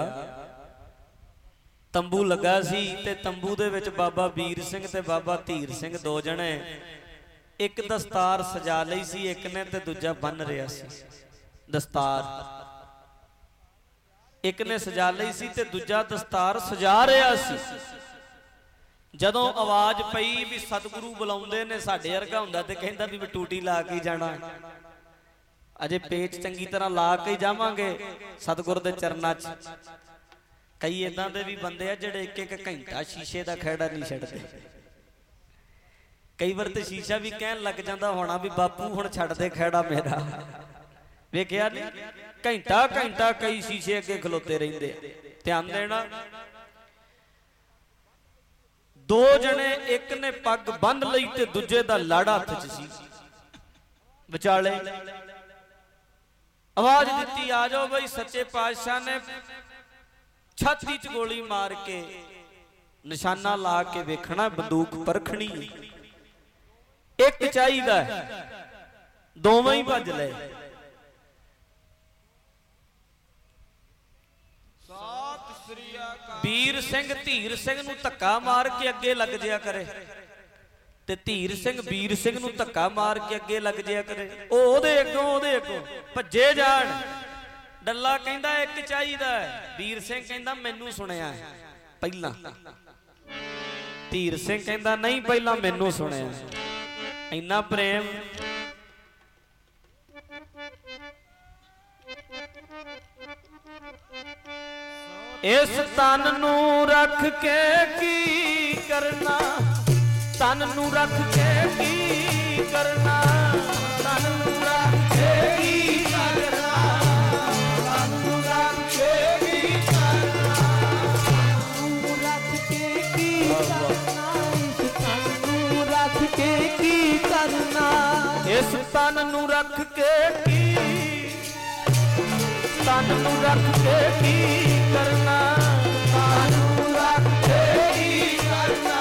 ਤੰਬੂ ਲੱਗਾ ਸੀ ਤੇ ਤੰਬੂ ਦੇ ਵਿੱਚ ਬਾਬਾ ਵੀਰ ਸਿੰਘ ਤੇ ਬਾਬਾ ਧੀਰ ਸਿੰਘ ਦੋ ਜਣੇ, ਇੱਕ ਦਸਤਾਰ ਸਜਾ ਲਈ ਸੀ ਇੱਕ ਨੇ ਤੇ ਦੂਜਾ ਬੰਨ ਰਿਹਾ ਸੀ ਦਸਤਾਰ। ਇੱਕ ਨੇ ਸਜਾ ਲਈ ਸੀ ਤੇ ਦੂਜਾ ਦਸਤਾਰ ਸਜਾ ਰਿਹਾ ਸੀ। ਜਦੋਂ ਆਵਾਜ਼ ਪਈ ਵੀ ਸਤਿਗੁਰੂ ਬੁਲਾਉਂਦੇ ਨੇ, ਸਾਡੇ ਵਰਗਾ ਹੁੰਦਾ ਤੇ ਕਹਿੰਦਾ ਵੀ ਟੂਟੀ ਲਾ ਕੇ ਜਾਣਾ, ਅਜੇ ਪੇਚ ਚੰਗੀ ਤਰ੍ਹਾਂ ਲਾ ਕੇ ਜਾਵਾਂਗੇ ਸਤਿਗੁਰ ਦੇ ਚਰਨਾਂ 'ਚ। ਕਈ ਇਦਾਂ ਦੇ ਵੀ ਬੰਦੇ ਆ ਜਿਹੜੇ ਇੱਕ ਇੱਕ ਘੰਟਾ ਸ਼ੀਸ਼ੇ ਦਾ ਖਹਿੜਾ ਨਹੀਂ ਛੱਡਦੇ। ਕਈ ਵਾਰ ਤੇ ਸ਼ੀਸ਼ਾ ਵੀ ਕਹਿਣ ਲੱਗ ਜਾਂਦਾ ਹੋਣਾ ਵੀ ਬਾਪੂ ਹੁਣ ਛੱਡ ਦੇ ਖਹਿੜਾ ਮੇਰਾ। ਵੇਖਿਆ ਨਹੀਂ, ਘੰਟਾ ਘੰਟਾ ਕਈ ਸ਼ੀਸ਼ੇ ਅੱਗੇ ਖਲੋਤੇ ਰਹਿੰਦੇ ਆ। ਧਿਆਨ ਦੇਣਾ, ਦੋ ਜਣੇ, ਇੱਕ ਨੇ ਪੱਗ ਬੰਨ ਲਈ ਤੇ ਦੂਜੇ ਦਾ ਲਾੜਾ ਹੱਥ 'ਚ ਸੀ। ਵਿਚਾਲੇ ਆਵਾਜ਼ ਦਿੱਤੀ ਆ ਜਾਓ ਬਈ। ਸੱਚੇ ਪਾਤਸ਼ਾਹ ਨੇ ਛਾਤੀ 'ਚ ਗੋਲੀ ਮਾਰ ਕੇ ਨਿਸ਼ਾਨਾ ਲਾ ਕੇ ਵੇਖਣਾ, ਬੰਦੂਕ ਪਰਖਣੀ। ਇੱਕ ਚਾਹੀਦਾ, ਦੋਵੇਂ ਹੀ ਭੱਜ ਲਏ। ਵੀਰ ਸਿੰਘ ਧੀਰ ਸਿੰਘ ਨੂੰ ਧੱਕਾ ਮਾਰ ਕੇ ਅੱਗੇ ਲੱਗ ਜਿਆ ਕਰੇ ਤੇ ਧੀਰ ਸਿੰਘ ਵੀਰ ਸਿੰਘ ਨੂੰ ਧੱਕਾ ਮਾਰ ਕੇ ਅੱਗੇ ਲੱਗ ਜਿਆ ਕਰੇ। ਉਹ ਉਹਦੇ ਅੱਗੋਂ ਭੱਜੇ ਜਾਣ। ਡੱਲਾ ਕਹਿੰਦਾ ਇੱਕ ਚਾਹੀਦਾ, ਵੀਰ ਸਿੰਘ ਕਹਿੰਦਾ ਮੈਨੂੰ ਸੁਣਿਆ ਪਹਿਲਾਂ। ਧੀਰ ਸਿੰਘ ਕਹਿੰਦਾ ਨਹੀਂ ਪਹਿਲਾਂ ਮੈਨੂੰ ਸੁਣਿਆ। ਇੰਨਾ ਪ੍ਰੇਮ। ਇਸ ਤਨ ਨੂੰ ਰੱਖ ਕੇ ਕੀ ਕਰਨਾ, ਤਨ ਨੂੰ ਰੱਖ ਕੇ ਕੀ ਕਰਨਾ, ਤਨ ਨੂੰ ਰੱਖ ਕੇ ਕੀ ਕਰਨਾ, ਤਨ ਨੂੰ ਰੱਖ ਕੇ ਕੀ ਕਰਨਾ, ਤਨ ਨੂੰ ਰੱਖ ਕੇ ਕੀ ਕਰਨਾ, ਇਸ ਤਨ ਨੂੰ ਰੱਖ ਕੇ ਕੀ ਕਰਨਾ, ਇਸ ਤਨ ਨੂੰ ਰੱਖ ਕੇ ਕੀ, ਤਨ ਨੂੰ ਰੱਖ ਕੇ ਕੀ ਕਰਨਾ, ਤਨ ਨੂੰ ਰੱਖ ਕੇ ਕੀ ਕਰਨਾ,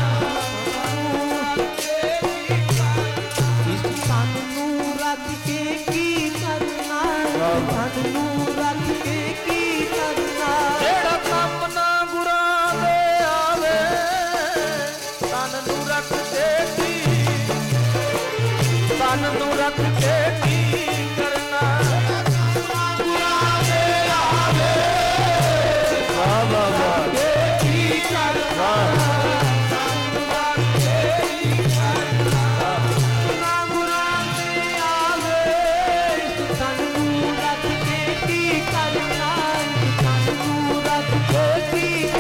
ਇਸ ਤਨ ਨੂੰ ਰੱਖ ਕੇ ਕੀ ਕਰਨਾ, ਤਨ ਨੂੰ ਰੱਖ ਕੇ ਕੀ ਕਰਨਾ, ਜਿਹੜਾ ਕੰਮ ਨਾ ਗੁਰਾਂ ਦੇ ਆਵੇ, ਤਨ ਨੂੰ ਰੱਖ ਕੇ ਕੀ, ਤਨ ਨੂੰ ਰੱਖ ਕੇ ਕੀ ਕਰਨਾ, ਕੀ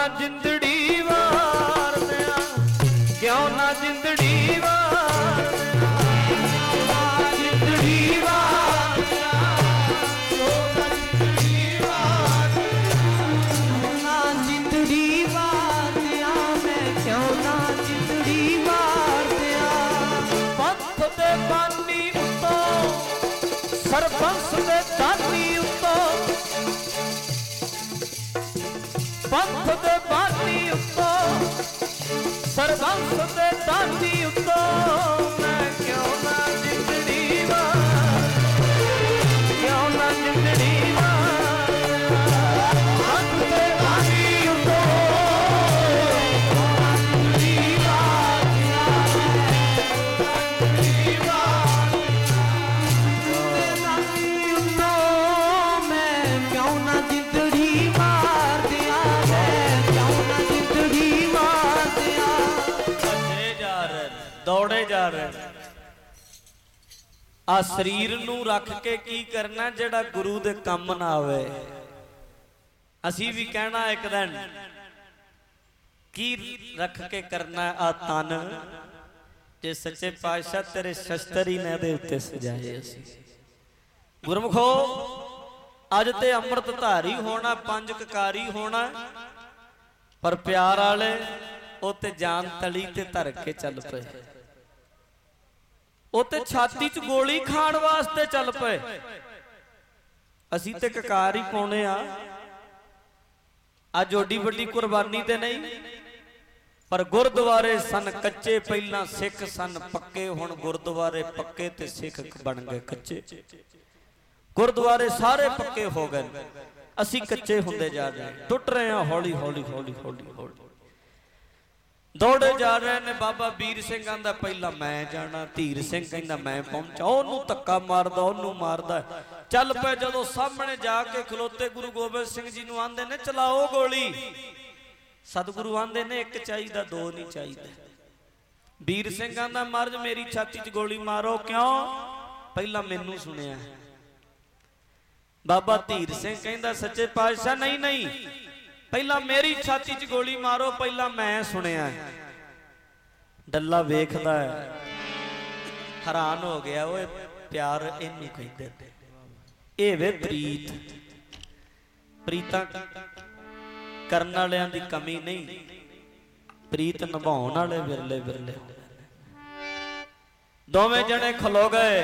ਨਾ ਜਿੰਦੜੀ ਵਾਰ ਦਿਆਂ, ਕਿਉਂ ਨਾ ਜਿੰਦੜੀ ਵਾਰ ਦਿਆਂ, ਜਿੰਦੜੀ ਵਾਰ ਦਿਆਂ, ਕਿਉਂ ਨਾ ਜਿੰਦੜੀ ਵਾਰ ਦਿਆਂ, ਨਾ ਜਿੰਦੜੀ ਵਾਰ ਦਿਆਂ, ਮੈਂ ਕਿਉਂ ਨਾ ਜਿੰਦੜੀ ਵਾਰ ਦਿਆਂ। ਪੰਥ ਦੇ ਬਾਨੀ ਉੱਤੋਂ, ਸਰਬੰਸ ਦੇ ਦਾਨੀ ਉੱਤੋਂ, ਪੰਥ ਦੇ ਬਾਨੀ ਉੱਤੋਂ, ਸਰਬੰਸ ਦੇ ਦਾਨੀ ਉੱਤੋਂ, ਮੈਂ ਕਿਉਂ ਨਾ ਜਿੰਦੜੀ ਵਾਰ, ਕਿਉਂ ਨਾ ਜਿੰਦੜੀ ਵਾਰ, ਪੰਥ ਦੇ ਬਾਨੀ ਉੱਤੋਂ, ਜਿੰਦੜੀ ਵਾਰ, ਜਿੰਦੜੀ ਵਾਰ, ਮੈਂ ਕਿਉਂ ਨਾ ਜਿੰਦੜੀ ਮਾਰ ਦਿਆਂ, ਮੈਂ ਕਿਉਂ ਨਾ ਜਿੰਦੜੀ ਮਾਰ ਦਿਆਂ। ਭੱਜੇ ਜਾ ਰਹੇ ਨੇ, ਦੌੜੇ ਜਾ ਰਹੇ ਨੇ। ਆ ਸਰੀਰ ਨੂੰ ਰੱਖ ਕੇ ਕੀ ਕਰਨਾ ਜਿਹੜਾ ਗੁਰੂ ਦੇ ਕੰਮ ਨਾ ਆਵੇ। ਅਸੀਂ ਵੀ ਕਹਿਣਾ ਇੱਕ ਦਿਨ ਕੀ ਰੱਖ ਕੇ ਕਰਨਾ ਆ ਤਨ, ਜੇ ਸੱਚੇ ਪਾਤਸ਼ਾਹ ਤੇਰੇ ਸ਼ਸਤਰ ਹੀ ਨੇ ਇਹਦੇ ਉੱਤੇ ਸਜਾਏ। ਅਸੀਂ ਗੁਰਮੁਖੋ ਅੱਜ ਤੇ ਅੰਮ੍ਰਿਤ ਧਾਰੀ ਹੋਣਾ, ਪੰਜ ਕਕਾਰੀ ਹੋਣਾ, ਪਰ ਪਿਆਰ ਵਾਲੇ ਉਹ ਤੇ ਜਾਨ ਤਲੀ ਤੇ ਧਰ ਕੇ ਚੱਲ ਪਏ। ਉਹ ਤੇ ਛਾਤੀ 'ਚ ਗੋਲੀ ਖਾਣ ਵਾਸਤੇ ਚੱਲ ਪਏ। ਅਸੀਂ ਤੇ ਕਕਾਰ ਹੀ ਪਾਉਣੇ ਆ। ਅੱਜ ਓਡੀ ਵੱਡੀ ਕੁਰਬਾਨੀ ਤੇ ਨਹੀਂ, ਪਰ ਗੁਰਦੁਆਰੇ ਸਨ ਕੱਚੇ, ਪਹਿਲਾਂ ਸਿੱਖ ਸਨ ਪੱਕੇ, ਹੁਣ ਗੁਰਦੁਆਰੇ ਪੱਕੇ ਤੇ ਸਿੱਖ ਬਣ ਗਏ ਕੱਚੇ। ਗੁਰਦੁਆਰੇ ਸਾਰੇ ਪੱਕੇ ਹੋ ਗਏ, ਅਸੀਂ ਕੱਚੇ ਹੁੰਦੇ ਜਾ ਰਹੇ, ਟੁੱਟ ਰਹੇ ਹਾਂ ਹੌਲੀ ਹੌਲੀ ਹੌਲੀ ਹੌਲੀ ਹੌਲੀ। ਦੌੜੇ ਜਾ ਰਹੇ ਨੇ। ਬਾਬਾ ਵੀਰ ਸਿੰਘ ਆਂਦਾ ਪਹਿਲਾਂ ਮੈਂ ਜਾਣਾ, ਧੀਰ ਸਿੰਘ ਕਹਿੰਦਾ ਮੈਂ ਪਹੁੰਚਾ, ਉਹਨੂੰ ਧੱਕਾ ਮਾਰਦਾ, ਉਹਨੂੰ ਮਾਰਦਾ। ਚੱਲ ਪਏ, ਜਦੋਂ ਸਾਹਮਣੇ ਜਾ ਕੇ ਖਲੋਤੇ ਗੁਰੂ ਗੋਬਿੰਦ ਸਿੰਘ ਜੀ ਨੂੰ ਆਂਦੇ ਨੇ ਚਲਾਓ ਗੋਲੀ। ਸਤਿਗੁਰੂ ਆਂਦੇ ਨੇ ਇੱਕ ਚਾਹੀਦਾ, ਦੋ ਨਹੀਂ ਚਾਹੀਦਾ। ਵੀਰ ਸਿੰਘ ਆਂਦਾ ਮਹਾਰਾਜ ਮੇਰੀ ਛਾਤੀ 'ਚ ਗੋਲੀ ਮਾਰੋ। ਕਿਉਂ? ਪਹਿਲਾਂ ਮੈਨੂੰ ਸੁਣਿਆ। ਬਾਬਾ ਧੀਰ ਸਿੰਘ ਕਹਿੰਦਾ ਸੱਚੇ ਪਾਤਸ਼ਾਹ ਨਹੀਂ ਨਹੀਂ, ਪਹਿਲਾਂ ਮੇਰੀ ਛਾਤੀ 'ਚ ਗੋਲੀ ਮਾਰੋ, ਪਹਿਲਾਂ ਮੈਂ ਸੁਣਿਆ। ਡੱਲਾ ਵੇਖਦਾ ਹੈਰਾਨ ਹੋ ਗਿਆ, ਓਏ ਪਿਆਰ ਇਹਨੂੰ ਕਹਿੰਦੇ ਨੇ। ਇਹ ਵੇ ਪ੍ਰੀਤ। ਪ੍ਰੀਤਾਂ ਕਰਨ ਵਾਲਿਆਂ ਦੀ ਕਮੀ ਨਹੀਂ, ਪ੍ਰੀਤ ਨਿਭਾਉਣ ਵਾਲੇ ਵਿਰਲੇ ਵਿਰਲੇ। ਦੋਵੇਂ ਜਣੇ ਖਲੋ ਗਏ।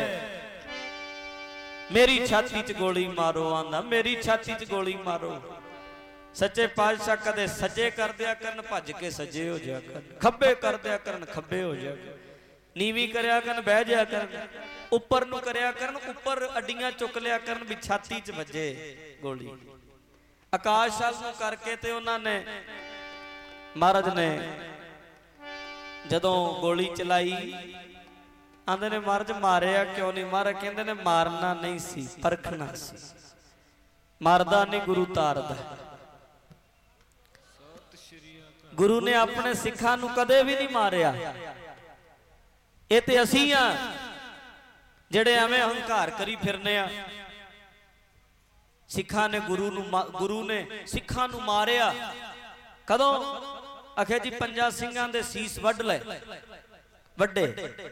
ਮੇਰੀ ਛਾਤੀ 'ਚ ਗੋਲੀ ਮਾਰੋ ਆਂਦਾ, ਮੇਰੀ ਛਾਤੀ 'ਚ ਗੋਲੀ ਮਾਰੋ। ਸੱਚੇ ਪਾਤਸ਼ਾਹ ਕਦੇ ਸੱਜੇ ਕਰ ਦਿਆ ਕਰਨ, ਭੱਜ ਕੇ ਸੱਜੇ ਹੋ ਜਾ ਕਰਨ, ਖੱਬੇ ਕਰ ਦਿਆ ਕਰਨ, ਖੱਬੇ ਹੋ ਜਾ ਕਰਨ, ਨੀਵੀਂ ਕਰਿਆ ਕਰਨ, ਬਹਿ ਜਾ ਕਰਨ, ਉੱਪਰ ਨੂੰ ਕਰਿਆ ਕਰਨ, ਉੱਪਰ ਅੱਡੀਆਂ ਚੁੱਕ ਲਿਆ ਕਰਨ ਵੀ ਛਾਤੀ 'ਚ ਵੱਜੇ ਗੋਲੀ। ਆਕਾਸ਼ ਵੱਲ ਨੂੰ ਕਰਕੇ ਤੇ ਉਹਨਾਂ ਨੇ, ਮਹਾਰਾਜ ਨੇ ਜਦੋਂ ਗੋਲੀ ਚਲਾਈ, ਆਂਦੇ ਨੇ ਮਹਾਰਾਜ ਮਾਰਿਆ ਕਿਉਂ ਨਹੀਂ? ਮਹਾਰਾਜ ਕਹਿੰਦੇ ਨੇ ਮਾਰਨਾ ਨਹੀਂ ਸੀ, ਪਰਖਣਾ ਸੀ। ਮਾਰਦਾ ਨਹੀਂ ਗੁਰੂ ਤਾਰਦਾ। ਗੁਰੂ ਨੇ ਆਪਣੇ ਸਿੱਖਾਂ ਨੂੰ ਕਦੇ ਵੀ ਨਹੀਂ ਮਾਰਿਆ। ਇਹ ਤੇ ਅਸੀਂ ਆ ਜਿਹੜੇ ਐਵੇਂ ਹੰਕਾਰ ਕਰੀ ਫਿਰਨੇ ਆ। ਸਿੱਖਾਂ ਨੇ ਗੁਰੂ ਨੇ ਸਿੱਖਾਂ ਨੂੰ ਮਾਰਿਆ ਕਦੋਂ? ਆਖਿਆ ਜੀ ਪੰਜਾਂ ਸਿੰਘਾਂ ਦੇ ਸੀਸ ਵੱਢ ਲੈ, ਵੱਡੇ।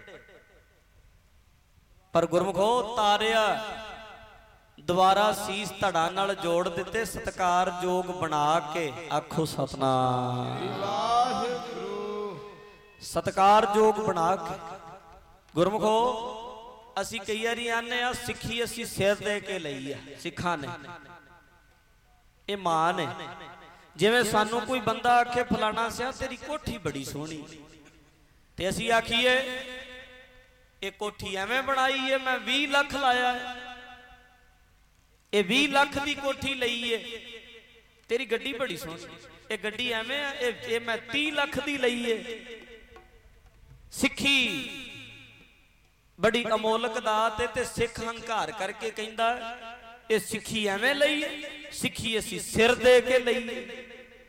ਪਰ ਗੁਰਮੁਖੋ ਤਾਰਿਆ, ਦੁਬਾਰਾ ਸੀਸ ਧੜਾ ਨਾਲ ਜੋੜ ਦਿੱਤੇ, ਸਤਿਕਾਰਯੋਗ ਬਣਾ ਕੇ। ਆਖੋ ਸਤਨਾਮ ਵਾਹਿਗੁਰੂ। ਸਤਿਕਾਰਯੋਗ ਬਣਾ ਕੇ। ਗੁਰਮੁਖੋ ਅਸੀਂ ਕਈ ਵਾਰੀ ਆਨੇ ਆ ਸਿੱਖੀ ਅਸੀਂ ਸਿਰ ਦੇ ਕੇ ਲਈ ਆ। ਸਿੱਖਾਂ ਨੇ ਇਹ ਮਾਂ ਨੇ। ਜਿਵੇਂ ਸਾਨੂੰ ਕੋਈ ਬੰਦਾ ਆਖੇ ਫਲਾਣਾ ਸਿਆ ਤੇਰੀ ਕੋਠੀ ਬੜੀ ਸੋਹਣੀ, ਤੇ ਅਸੀਂ ਆਖੀਏ ਇਹ ਕੋਠੀ ਐਵੇਂ ਬਣਾਈ ਏ, ਮੈਂ 20 ਲੱਖ ਲਾਇਆ, ਇਹ 20 ਲੱਖ ਦੀ ਕੋਠੀ ਲਈ ਏ, ਤੇਰੀ ਗੱਡੀ ਬੜੀ ਸੋਹਣੀ, ਇਹ ਗੱਡੀ ਐਵੇਂ ਆ, ਇਹ ਮੈਂ 30 ਲੱਖ ਦੀ ਲਈ ਏ। ਸਿੱਖੀ ਬੜੀ ਅਮੋਲਕ ਦਾਤ ਏ, ਤੇ ਸਿੱਖ ਹੰਕਾਰ ਕਰਕੇ ਕਹਿੰਦਾ ਇਹ ਸਿੱਖੀ ਐਵੇਂ ਲਈ ਏ, ਸਿੱਖੀ ਅਸੀਂ ਸਿਰ ਦੇ ਕੇ ਲਈ ਏ।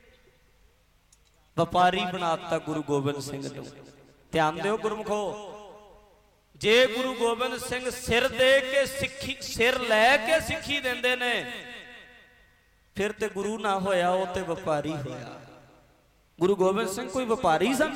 ਵਪਾਰੀ ਬਣਾਤਾ ਗੁਰੂ ਗੋਬਿੰਦ ਸਿੰਘ ਨੂੰ। ਧਿਆਨ ਦਿਓ ਗੁਰਮੁਖੋ, ਜੇ ਗੁਰੂ ਗੋਬਿੰਦ ਸਿੰਘ ਸਿਰ ਦੇ ਕੇ ਸਿੱਖੀ, ਸਿਰ ਲੈ ਕੇ ਸਿੱਖੀ ਦਿੰਦੇ ਨੇ, ਫਿਰ ਤੇ ਗੁਰੂ ਨਾ ਹੋਇਆ, ਉਹ ਤੇ ਵਪਾਰੀ ਹੋਇਆ। ਗੁਰੂ ਗੋਬਿੰਦ ਸਿੰਘ ਕੋਈ ਵਪਾਰੀ ਸਨ?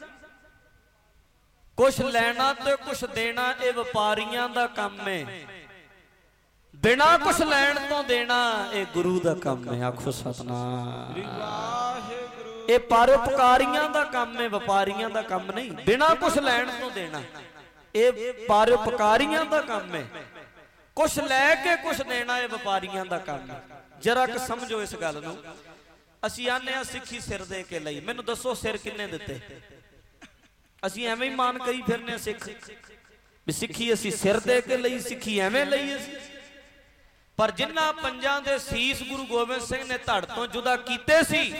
ਕੁਛ ਲੈਣਾ ਤੇ ਕੁਛ ਦੇਣਾ ਇਹ ਵਪਾਰੀਆਂ ਦਾ ਕੰਮ ਹੈ। ਬਿਨਾ ਕੁਛ ਲੈਣ ਤੋਂ ਦੇਣਾ ਇਹ ਗੁਰੂ ਦਾ ਕੰਮ ਹੈ। ਆਖੋ ਸਤਨਾਮ। ਇਹ ਪਰਉਪਕਾਰੀਆਂ ਦਾ ਕੰਮ ਹੈ, ਵਪਾਰੀਆਂ ਦਾ ਕੰਮ ਨਹੀਂ। ਬਿਨਾ ਕੁਛ ਲੈਣ ਤੋਂ ਦੇਣਾ ਇਹ ਪਰਉਪਕਾਰੀਆਂ ਦਾ ਕੰਮ ਹੈ। ਕੁਛ ਲੈ ਕੇ ਕੁਛ ਦੇਣਾ ਇਹ ਵਪਾਰੀਆਂ ਦਾ ਕੰਮ ਹੈ। ਜਰਾ ਕਿ ਸਮਝੋ ਇਸ ਗੱਲ ਨੂੰ। ਅਸੀਂ ਆਨੇ ਆ ਸਿੱਖੀ ਸਿਰ ਦੇ ਕੇ ਲਈ। ਮੈਨੂੰ ਦੱਸੋ ਸਿਰ ਕਿੰਨੇ ਦਿੱਤੇ? ਅਸੀਂ ਐਵੇਂ ਹੀ ਮਾਨ ਕਰੀ ਫਿਰਨੇ ਆ ਸਿੱਖ ਵੀ ਸਿੱਖੀ ਅਸੀਂ ਸਿਰ ਦੇ ਕੇ ਲਈ, ਸਿੱਖੀ ਐਵੇਂ ਲਈ ਅਸੀਂ। ਪਰ ਜਿਨ੍ਹਾਂ ਪੰਜਾਂ ਦੇ ਸੀਸ ਗੁਰੂ ਗੋਬਿੰਦ ਸਿੰਘ ਨੇ ਧੜ ਤੋਂ ਜੁਦਾ ਕੀਤੇ ਸੀ,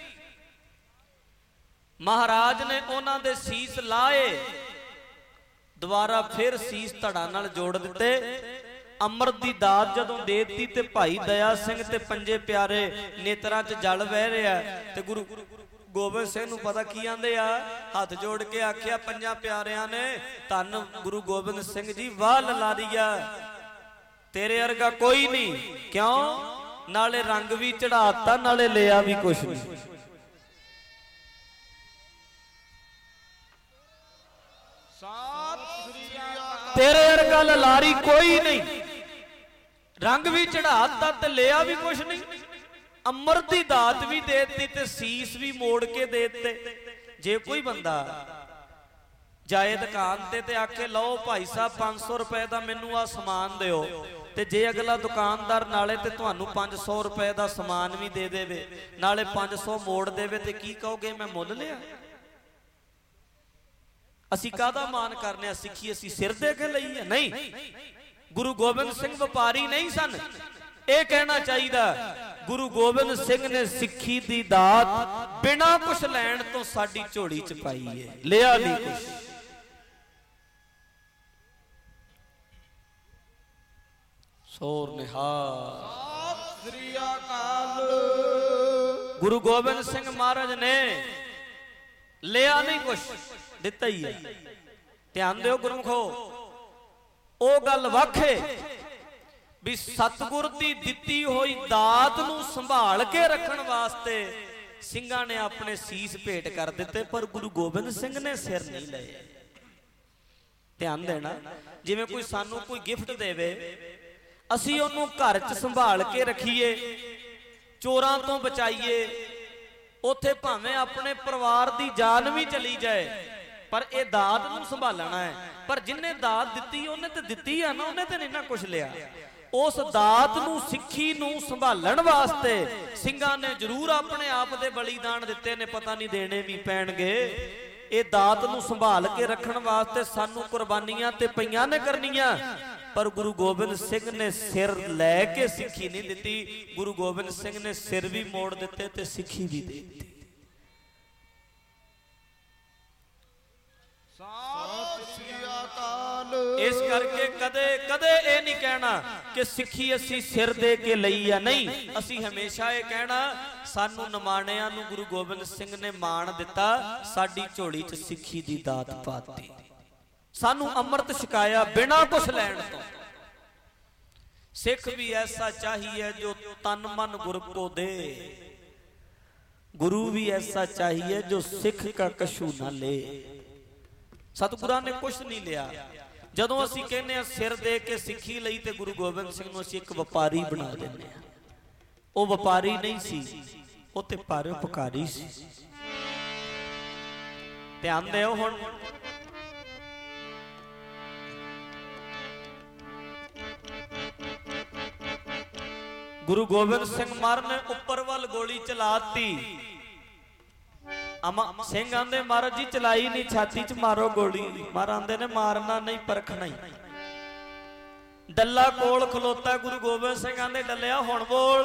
ਮਹਾਰਾਜ ਨੇ ਉਹਨਾਂ ਦੇ ਸੀਸ ਲਾਏ, ਦੁਬਾਰਾ ਫਿਰ ਸੀਸ ਧੜਾਂ ਨਾਲ ਜੋੜ ਦਿੱਤੇ। ਅੰਮ੍ਰਿਤ ਦੀ ਦਾਤ ਜਦੋਂ ਦੇ ਦਿੱਤੀ ਤੇ ਭਾਈ ਦਇਆ ਸਿੰਘ ਤੇ ਪੰਜੇ ਪਿਆਰੇ ਨੇਤਰਾਂ 'ਚ ਜਲ ਵਹਿ ਰਿਹਾ ਤੇ ਗੁਰੂ ਗੋਬਿੰਦ ਸਿੰਘ ਨੂੰ ਪਤਾ ਕੀ ਆਂਦੇ ਆ, ਹੱਥ ਜੋੜ ਕੇ ਆਖਿਆ ਪੰਜਾਂ ਪਿਆਰਿਆਂ ਨੇ, ਧੰਨ ਗੁਰੂ ਗੋਬਿੰਦ ਸਿੰਘ ਜੀ, ਵਾਹ ਲਲਾਰੀਆ, ਤੇਰੇ ਵਰਗਾ ਕੋਈ ਨਹੀਂ। ਕਿਉਂ? ਨਾਲੇ ਰੰਗ ਵੀ ਚੜਾਤਾ ਨਾਲੇ ਲਿਆ ਵੀ ਕੁਛ ਨਹੀਂ। ਤੇਰੇ ਵਰਗਾ ਲਲਾਰੀ ਕੋਈ ਨਹੀਂ, ਰੰਗ ਵੀ ਚੜਾਤਾ ਤੇ ਲਿਆ ਵੀ ਕੁਛ ਨਹੀਂ। ਅੰਮ੍ਰਿਤ ਦੀ ਦਾਤ ਵੀ ਦੇ ਦਿੱਤੀ ਤੇ ਸੀਸ ਵੀ ਮੋੜ ਕੇ ਦੇ ਦਿੱਤੇ। ਜੇ ਕੋਈ ਬੰਦਾ ਜਾਏ ਦੁਕਾਨ ਤੇ ਆਖੇ ਲਓ ਭਾਈ ਸਾਹਿਬ 500 ਰੁਪਏ ਦਾ ਮੈਨੂੰ ਆ ਸਮਾਨ ਦਿਓ, ਤੇ ਜੇ ਅਗਲਾ ਦੁਕਾਨਦਾਰ ਨਾਲੇ ਤੇ ਤੁਹਾਨੂੰ 500 ਰੁਪਏ ਦਾ ਸਮਾਨ ਵੀ ਦੇ ਦੇਵੇ ਨਾਲੇ 500 ਮੋੜ ਦੇਵੇ ਤੇ ਕੀ ਕਹੋਗੇ? ਮੈਂ ਮੁੱਲ ਲਿਆ। ਅਸੀਂ ਕਾਹਦਾ ਮਾਨ ਕਰਨੇ ਆ? ਸਿੱਖੀ ਅਸੀਂ ਸਿਰ ਦੇ ਕੇ ਲਈ ਹੈ? ਨਹੀਂ, ਗੁਰੂ ਗੋਬਿੰਦ ਸਿੰਘ ਵਪਾਰੀ ਨਹੀਂ ਸਨ। ਇਹ ਕਹਿਣਾ ਚਾਹੀਦਾ ਗੁਰੂ ਗੋਬਿੰਦ ਸਿੰਘ ਨੇ ਸਿੱਖੀ ਦੀ ਦਾਤ ਬਿਨਾਂ ਕੁਛ ਲੈਣ ਤੋਂ ਸਾਡੀ ਝੋਲੀ 'ਚ ਪਾਈ ਹੈ, ਲਿਆ ਨਹੀਂ ਕੁਛ। ਸੋਰ ਨਿਹਾਲ ਸਤਿ ਸ੍ਰੀ ਅਕਾਲ। ਗੁਰੂ ਗੋਬਿੰਦ ਸਿੰਘ ਮਹਾਰਾਜ ਨੇ ਲਿਆ ਨਹੀਂ ਕੁਛ, ਦਿੱਤਾ ਹੀ ਹੈ। ਧਿਆਨ ਦਿਓ ਗੁਰਮਖੋ, ਉਹ ਗੱਲ ਵਾਖੇ ਵੀ ਸਤਿਗੁਰ ਦੀ ਦਿੱਤੀ ਹੋਈ ਦਾਤ ਨੂੰ ਸੰਭਾਲ ਕੇ ਰੱਖਣ ਵਾਸਤੇ ਸਿੰਘਾਂ ਨੇ ਆਪਣੇ ਸੀਸ ਭੇਟ ਕਰ ਦਿੱਤੇ, ਪਰ ਗੁਰੂ ਗੋਬਿੰਦ ਸਿੰਘ ਨੇ ਸਿਰ ਨਹੀਂ ਲਏ। ਧਿਆਨ ਦੇਣਾ, ਜਿਵੇਂ ਕੋਈ ਸਾਨੂੰ ਕੋਈ ਗਿਫਟ ਦੇਵੇ, ਅਸੀਂ ਉਹਨੂੰ ਘਰ 'ਚ ਸੰਭਾਲ ਕੇ ਰੱਖੀਏ, ਚੋਰਾਂ ਤੋਂ ਬਚਾਈਏ, ਉੱਥੇ ਭਾਵੇਂ ਆਪਣੇ ਪਰਿਵਾਰ ਦੀ ਜਾਨ ਵੀ ਚਲੀ ਜਾਏ, ਪਰ ਇਹ ਦਾਤ ਨੂੰ ਸੰਭਾਲਣਾ ਹੈ। ਪਰ ਜਿੰਨੇ ਦਾਤ ਦਿੱਤੀ ਉਹਨੇ ਤੇ ਦਿੱਤੀ ਆ ਨਾ, ਉਹਨੇ ਤੇ ਨਹੀਂ ਨਾ ਕੁਛ ਲਿਆ। ਉਸ ਦਾਤ ਨੂੰ, ਸਿੱਖੀ ਨੂੰ ਸੰਭਾਲਣ ਵਾਸਤੇ ਸਿੰਘਾਂ ਨੇ ਜ਼ਰੂਰ ਆਪਣੇ ਆਪ ਦੇ ਬਲੀਦਾਨ ਦਿੱਤੇ ਨੇ, ਪਤਾ ਨਹੀਂ ਦੇਣੇ ਵੀ ਪੈਣਗੇ। ਇਹ ਦਾਤ ਨੂੰ ਸੰਭਾਲ ਕੇ ਰੱਖਣ ਵਾਸਤੇ ਸਾਨੂੰ ਕੁਰਬਾਨੀਆਂ ਤੇ ਪਈਆਂ ਨੇ ਕਰਨੀਆਂ। ਪਰ ਗੁਰੂ ਗੋਬਿੰਦ ਸਿੰਘ ਨੇ ਸਿਰ ਲੈ ਕੇ ਸਿੱਖੀ ਨਹੀਂ ਦਿੱਤੀ, ਗੁਰੂ ਗੋਬਿੰਦ ਸਿੰਘ ਨੇ ਸਿਰ ਵੀ ਮੋੜ ਦਿੱਤੇ ਤੇ ਸਿੱਖੀ ਵੀ ਦੇ ਦਿੱਤੀ। ਇਸ ਕਰਕੇ ਕਦੇ ਕਦੇ ਇਹ ਨਹੀਂ ਕਹਿਣਾ ਕਿ ਸਿੱਖੀ ਅਸੀਂ ਸਿਰ ਦੇ ਕੇ ਲਈ ਆ, ਨਹੀਂ। ਅਸੀਂ ਹਮੇਸ਼ਾ ਇਹ ਕਹਿਣਾ ਸਾਨੂੰ ਨਿਮਾਣਿਆਂ ਨੂੰ ਗੁਰੂ ਗੋਬਿੰਦ ਸਿੰਘ ਨੇ ਮਾਣ ਦਿੱਤਾ, ਸਾਡੀ ਝੋਲੀ 'ਚ ਸਿੱਖੀ ਦੀ ਦਾਤ ਪਾਤੀ, ਸਾਨੂੰ ਅੰਮ੍ਰਿਤ ਛਕਾਇਆ ਬਿਨਾਂ ਕੁਛ ਲੈਣ ਤੋਂ। ਸਿੱਖ ਵੀ ਐਸਾ ਚਾਹੀਏ ਜੋ ਤਨ ਮਨ ਗੁਰ ਕੋ ਦੇ, ਗੁਰੂ ਵੀ ਐਸਾ ਚਾਹੀਏ ਜੋ ਸਿੱਖ ਕਾ ਕਛੂ ਨਾ ਲੈ। ਸਤਿਗੁਰਾਂ ਨੇ ਕੁਛ ਨਹੀਂ ਲਿਆ। ਜਦੋਂ ਅਸੀਂ ਕਹਿੰਦੇ ਆ ਸਿਰ ਦੇ ਕੇ ਸਿੱਖੀ ਲਈ ਤੇ ਗੁਰੂ ਗੋਬਿੰਦ ਸਿੰਘ ਨੂੰ ਅਸੀਂ ਇੱਕ ਵਪਾਰੀ ਬਣਾ ਦਿੰਦੇ ਆ। ਉਹ ਵਪਾਰੀ ਨਹੀਂ ਸੀ, ਉਹ ਤੇ ਪਰਉਪਕਾਰੀ ਸੀ। ਧਿਆਨ ਦਿਓ ਹੁਣ, ਗੁਰੂ ਗੋਬਿੰਦ ਸਿੰਘ ਮਹਾਰਾਜ ਨੇ ਉੱਪਰ ਵੱਲ ਗੋਲੀ ਚਲਾਤੀ। ਸਿੰਘ ਆਂਦੇ ਮਹਾਰਾਜ ਜੀ ਚਲਾਈ ਨਹੀਂ, ਛਾਤੀ 'ਚ ਮਾਰੋ ਗੋਲੀ। ਮਹਾਰਾਜ ਆਂਦੇ ਨੇ ਮਾਰਨਾ ਨਹੀਂ, ਪਰਖਣਾ ਹੀ। ਡੱਲਾ ਕੋਲ ਖਲੋਤਾ ਗੁਰੂ ਗੋਬਿੰਦ ਸਿੰਘ ਆਂਦੇ ਡੱਲਿਆ ਹੁਣ ਬੋਲ।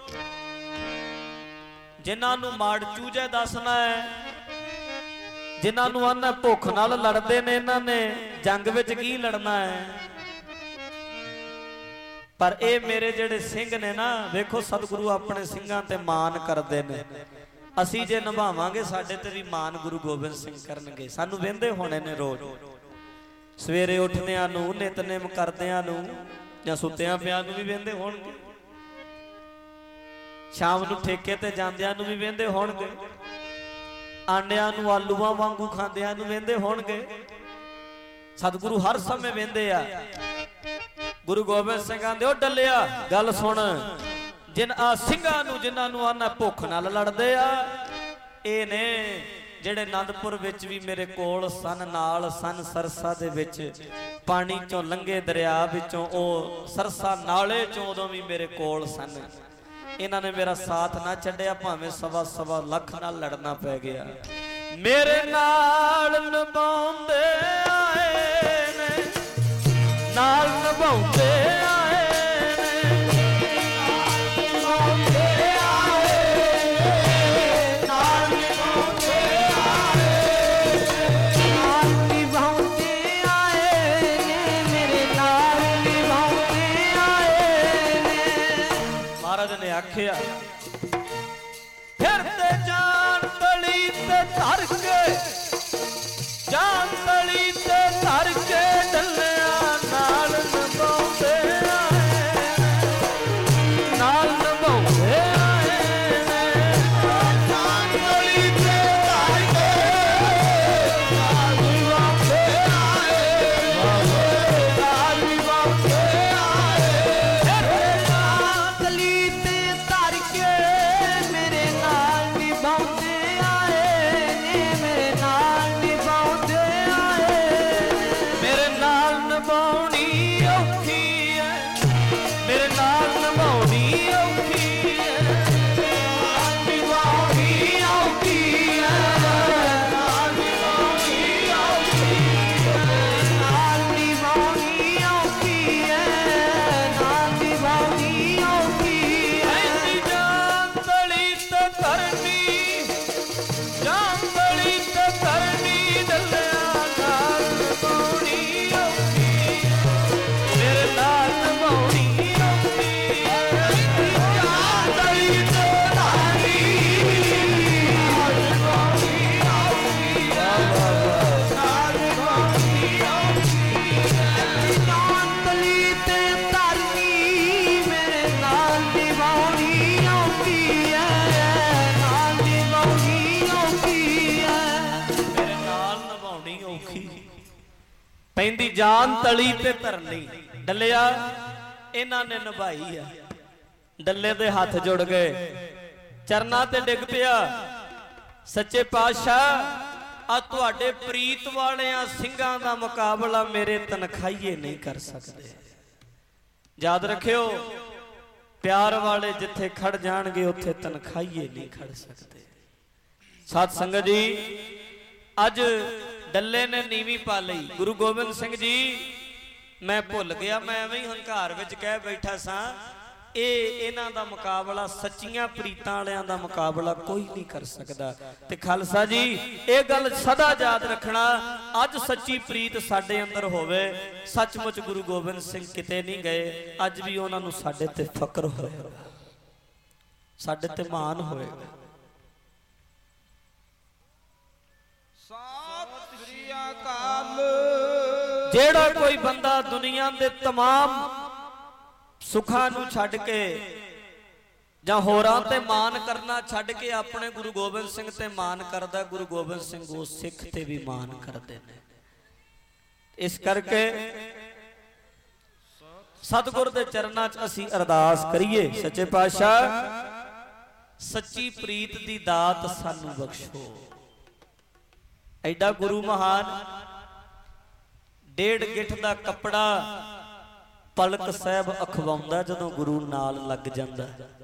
ਜਿਨ੍ਹਾਂ ਨੂੰ ਮਾੜ ਚੂਜੇ ਦੱਸਣਾ ਹੈ, ਜਿਨ੍ਹਾਂ ਨੂੰ ਆਨਾ ਭੁੱਖ ਨਾਲ ਲੜਦੇ ਨੇ, ਇਹਨਾਂ ਨੇ ਜੰਗ ਵਿੱਚ ਕੀ ਲੜਨਾ ਹੈ। ਪਰ ਇਹ ਮੇਰੇ ਜਿਹੜੇ ਸਿੰਘ ਨੇ ਨਾ, ਵੇਖੋ ਸਤਿਗੁਰੂ ਆਪਣੇ ਸਿੰਘਾਂ ਤੇ ਮਾਣ ਕਰਦੇ ਨੇ। ਅਸੀਂ ਜੇ ਨਿਭਾਵਾਂਗੇ ਸਾਡੇ ਤੇ ਵੀ ਮਾਣ ਗੁਰੂ ਗੋਬਿੰਦ ਸਿੰਘ ਕਰਨਗੇ। ਸਾਨੂੰ ਵਹਿੰਦੇ ਹੋਣੇ ਨੇ ਰੋਜ਼, ਸਵੇਰੇ ਉੱਠਦਿਆਂ ਨੂੰ, ਨਿਤਨੇਮ ਕਰਦਿਆਂ ਨੂੰ, ਜਾਂ ਸੁੱਤਿਆਂ ਪਿਆਂ ਨੂੰ ਵੀ ਵਹਿੰਦੇ ਹੋਣਗੇ, ਸ਼ਾਮ ਨੂੰ ਠੇਕੇ ਤੇ ਜਾਂਦਿਆਂ ਨੂੰ ਵੀ ਵਹਿੰਦੇ ਹੋਣਗੇ। ਆਂਡਿਆਂ ਨੂੰ ਆਲੂਆਂ ਵਾਂਗੂ ਖਾਂਦਿਆਂ ਨੂੰ ਵੇਂਦੇ ਹੋਣਗੇ। ਸਤਿਗੁਰੂ ਹਰ ਸਮੇਂ ਵੇਂਦੇ ਆ। ਗੁਰੂ ਗੋਬਿੰਦ ਸਿੰਘ ਆਂਦੇ ਉਹ ਡੱਲਿਆ ਗੱਲ ਸੁਣ, ਜਿਨ ਆ ਸਿੰਘਾਂ ਨੂੰ ਜਿਨ੍ਹਾਂ ਨੂੰ ਆਨਾ ਭੁੱਖ ਨਾਲ ਲੜਦੇ ਆ, ਇਹ ਨੇ ਜਿਹੜੇ ਆਨੰਦਪੁਰ ਵਿੱਚ ਵੀ ਮੇਰੇ ਕੋਲ ਸਨ, ਨਾਲ ਸਨ ਸਰਸਾ ਦੇ ਵਿੱਚ ਪਾਣੀ ਚੋਂ ਲੰਘੇ ਦਰਿਆ ਵਿੱਚੋਂ, ਉਹ ਸਰਸਾ ਨਾਲੇ ਚੋਂ ਉਦੋਂ ਵੀ ਮੇਰੇ ਕੋਲ ਸਨ। ਇਹਨਾਂ ਨੇ ਮੇਰਾ ਸਾਥ ਨਾ ਛੱਡਿਆ, ਭਾਵੇਂ 1.25 ਲੱਖ ਨਾਲ ਲੜਨਾ ਪੈ ਗਿਆ। ਮੇਰੇ ਨਾਲ ਨਿਭਾਉਂਦੇ ਆਏ ਨੇ, ਨਾਲ ਨਿਭਾਉਂਦੇ ਆਏ ਆਖਿਆ। ਫਿਰ ਤੇ ਜਾਨ ਤਲੀ ਤੇ ਧਰ ਕੇ, ਜਾਨ ਤਲੀ ਤੇ ਧਰ ਕੇ ਡੱਲਿਆ ਨਾਲ ਨਿਭਾਉਂਦੇ ਆਏ, ਨਾਲ ਨਿਭਾਉਂਦੇ ਆਏ ਨੇ। ਜਾਨ ਤਲੀ ਤੇ ਧਰ ਕੇ ਨਾਲ ਨਿਭਾਉਂਦੇ ਆਏ, ਨਾਲ ਨਿਭਾਉਂਦੇ ਆਏ। ਫਿਰ ਜਾਨ ਤਲੀ ਪੈਂਦੀ ਜਾਨ ਤਲੀ ਤੇ ਧਰਨੀ। ਡੱਲਿਆ ਇਹਨਾਂ ਨੇ ਨਿਭਾਈ ਆ। ਡੱਲੇ ਦੇ ਹੱਥ ਜੁੜ ਗਏ, ਚਰਨਾਂ ਤੇ ਡਿੱਗ ਪਿਆ। ਸੱਚੇ ਪਾਤਸ਼ਾਹ, ਆ ਤੁਹਾਡੇ ਪ੍ਰੀਤ ਵਾਲਿਆਂ ਸਿੰਘਾਂ ਦਾ ਮੁਕਾਬਲਾ ਮੇਰੇ ਤਨਖਾਹੀਏ ਨਹੀਂ ਕਰ ਸਕਦੇ। ਯਾਦ ਰੱਖਿਓ, ਪਿਆਰ ਵਾਲੇ ਜਿੱਥੇ ਖੜ ਜਾਣਗੇ ਉੱਥੇ ਤਨਖਾਹੀਏ ਨਹੀਂ ਖੜ ਸਕਦੇ। ਸਤ ਸੰਗਤ ਜੀ, ਅੱਜ ਡੱਲੇ ਨੇ ਨੀਵੀਂ ਪਾ ਲਈ। ਗੁਰੂ ਗੋਬਿੰਦ ਸਿੰਘ ਜੀ, ਮੈਂ ਭੁੱਲ ਗਿਆ, ਮੈਂ ਐਵੇਂ ਹੀ ਹੰਕਾਰ ਵਿੱਚ ਕਹਿ ਬੈਠਾ ਸਾਂ, ਇਹਨਾਂ ਦਾ ਮੁਕਾਬਲਾ, ਸੱਚੀਆਂ ਪ੍ਰੀਤਾਂ ਵਾਲਿਆਂ ਦਾ ਮੁਕਾਬਲਾ ਕੋਈ ਨਹੀਂ ਕਰ ਸਕਦਾ। ਤੇ ਖਾਲਸਾ ਜੀ, ਇਹ ਗੱਲ ਸਦਾ ਯਾਦ ਰੱਖਣਾ, ਅੱਜ ਸੱਚੀ ਪ੍ਰੀਤ ਸਾਡੇ ਅੰਦਰ ਹੋਵੇ। ਸੱਚਮੁੱਚ ਗੁਰੂ ਗੋਬਿੰਦ ਸਿੰਘ ਕਿਤੇ ਨਹੀਂ ਗਏ, ਅੱਜ ਵੀ ਉਹਨਾਂ ਨੂੰ ਸਾਡੇ ਤੇ ਫਕਰ ਹੋਏਗਾ, ਸਾਡੇ ਤੇ ਮਾਣ ਹੋਏਗਾ। ਜਿਹੜਾ ਕੋਈ ਬੰਦਾ ਦੁਨੀਆ ਦੇ तमाम ਸੁੱਖਾਂ ਨੂੰ ਛੱਡ ਕੇ ਜਾਂ ਹੋਰਾਂ ਤੇ ਮਾਣ ਕਰਨਾ ਛੱਡ ਕੇ ਆਪਣੇ ਗੁਰੂ ਗੋਬਿੰਦ ਸਿੰਘ ਤੇ ਮਾਣ ਕਰਦਾ, ਗੁਰੂ ਗੋਬਿੰਦ ਸਿੰਘ ਉਸ ਸਿੱਖ ਤੇ ਵੀ ਮਾਣ ਕਰਦੇ ਨੇ। ਇਸ ਕਰਕੇ ਸਤਿਗੁਰ ਦੇ ਚਰਨਾਂ 'ਚ ਅਸੀਂ ਅਰਦਾਸ ਕਰੀਏ, ਸੱਚੇ ਪਾਤਸ਼ਾਹ ਸੱਚੀ ਪ੍ਰੀਤ ਦੀ ਦਾਤ ਸਾਨੂੰ ਬਖਸ਼ੋ। ਐਡਾ ਗੁਰੂ ਮਹਾਨ, 1.5 ਗਿੱਠ ਦਾ ਕੱਪੜਾ ਪਲਕ ਸਾਹਿਬ ਅਖਵਾਉਂਦਾ ਜਦੋਂ ਗੁਰੂ ਨਾਲ ਲੱਗ ਜਾਂਦਾ।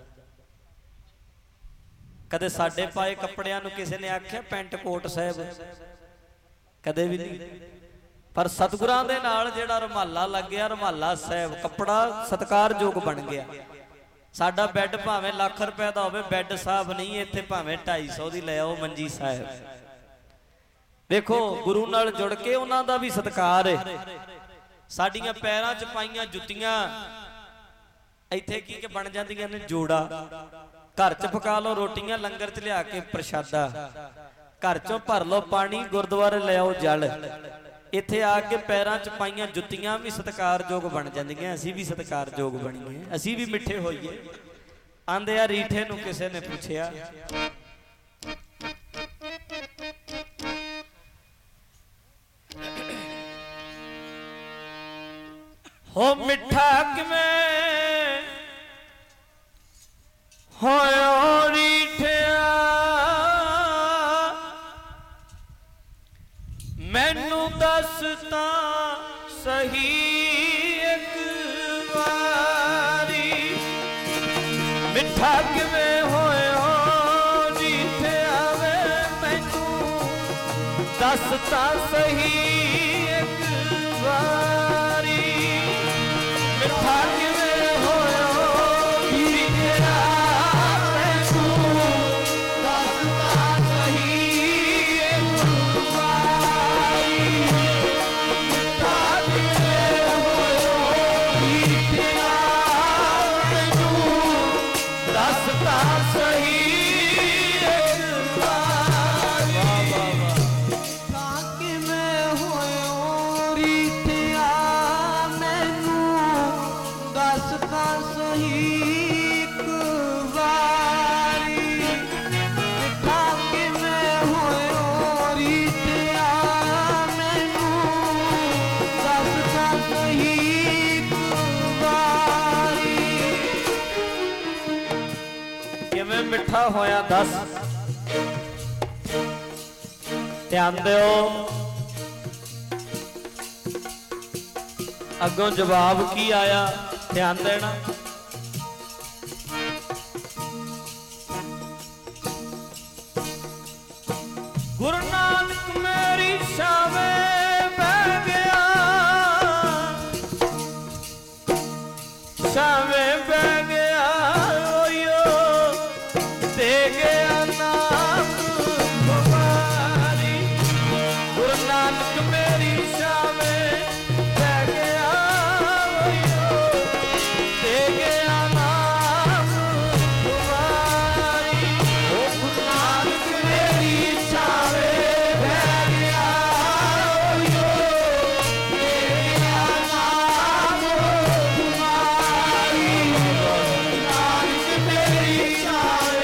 ਕਦੇ ਸਾਡੇ ਪਾਏ ਕੱਪੜਿਆਂ ਨੂੰ ਕਿਸੇ ਨੇ ਆਖਿਆ ਪੈਂਟ ਕੋਟ ਸਾਹਿਬ? ਕਦੇ ਵੀ ਨਹੀਂ। ਪਰ ਸਤਿਗੁਰਾਂ ਦੇ ਨਾਲ ਜਿਹੜਾ ਰੁਮਾਲਾ ਲੱਗ ਗਿਆ, ਰੁਮਾਲਾ ਸਾਹਿਬ ਕੱਪੜਾ ਸਤਿਕਾਰਯੋਗ ਬਣ ਗਿਆ। ਸਾਡਾ ਬੈੱਡ ਭਾਵੇਂ ਲੱਖ ਰੁਪਏ ਦਾ ਹੋਵੇ, ਬੈੱਡ ਸਾਹਿਬ ਨਹੀਂ, ਇੱਥੇ ਭਾਵੇਂ 250 ਦੀ ਲੈ ਆਓ ਮੰਜੀ ਸਾਹਿਬ। ਵੇਖੋ, ਗੁਰੂ ਨਾਲ ਜੁੜ ਕੇ ਉਹਨਾਂ ਦਾ ਵੀ ਸਤਿਕਾਰ ਹੈ। ਸਾਡੀਆਂ ਪੈਰਾਂ 'ਚ ਪਾਈਆਂ ਜੁੱਤੀਆਂ ਇੱਥੇ ਕੀ ਕਿ ਬਣ ਜਾਂਦੀਆਂ ਨੇ ਜੋੜਾ। ਘਰ 'ਚ ਪਕਾ ਲਓ ਰੋਟੀਆਂ, ਲੰਗਰ 'ਚ ਲਿਆ ਕੇ ਪ੍ਰਸ਼ਾਦਾ, ਘਰ 'ਚੋਂ ਭਰ ਲਓ ਪਾਣੀ, ਗੁਰਦੁਆਰੇ ਲੈ ਆਓ ਜਲ। ਇੱਥੇ ਆ ਕੇ ਪੈਰਾਂ 'ਚ ਪਾਈਆਂ ਜੁੱਤੀਆਂ ਵੀ ਸਤਿਕਾਰਯੋਗ ਬਣ ਜਾਂਦੀਆਂ। ਅਸੀਂ ਵੀ ਸਤਿਕਾਰਯੋਗ ਬਣੀਏ, ਅਸੀਂ ਵੀ ਮਿੱਠੇ ਹੋਈਏ। ਆਂਦੇ ਆ ਰੀਠੇ ਨੂੰ ਕਿਸੇ ਨੇ ਪੁੱਛਿਆ, ਹੋ ਮਿੱਠਾ ਕਿਵੇਂ ਹੋਇਆ ਰੀਠਿਆ ਮੈਨੂੰ ਦੱਸ ਤਾਂ ਸਹੀ ਇੱਕ ਵਾਰੀ ਮਿੱਠਾ ਕਿਵੇਂ ਹੋਇਆ ਰੀਠਿਆ ਵੇ ਮੈਨੂੰ ਦੱਸ ਤਾਂ ਸਹੀ ਇੱਕ ਵਾਰੀ ਮਿੱਠਾ ਕਿਵੇਂ ਹੋਇਆ ਰੀਠਿਆ ਮਿੱਠਾ ਹੋਇਆ ਦੱਸ। ਧਿਆਨ ਦਿਓ ਅੱਗੋਂ ਜਵਾਬ ਕੀ ਆਇਆ, ਧਿਆਨ ਦੇਣਾ। ਗੁਰੂ ਨਾਨਕ ਮੇਰੀ ਛਾਵੇਂ ਬਹਿ ਗਿਆ, ਛਾਵੇਂ ਬਹਿ ਗਿਆ ਦੇ ਗਿਆ ਨਾਮ ਤੁਮਾਰੀ। ਗੁਰੂ ਨਾਨਕ ਮੇਰੀ ਛਾਵੇਂ ਬਹਿ ਗਿਆ ਦੇ ਗਿਆ ਨਾਮ ਤੁਮਾਰੀ। ਉਹ ਗੁਰੂ ਨਾਨਕ ਮੇਰੀ ਛਾਵੇਂ ਬਹਿ ਗਿਆ ਦੇ ਗਿਆ ਨਾਮ ਤੁਮਾਰੀ। ਗੁਰੂ ਨਾਨਕ ਮੇਰੀ ਛਾਵੇਂ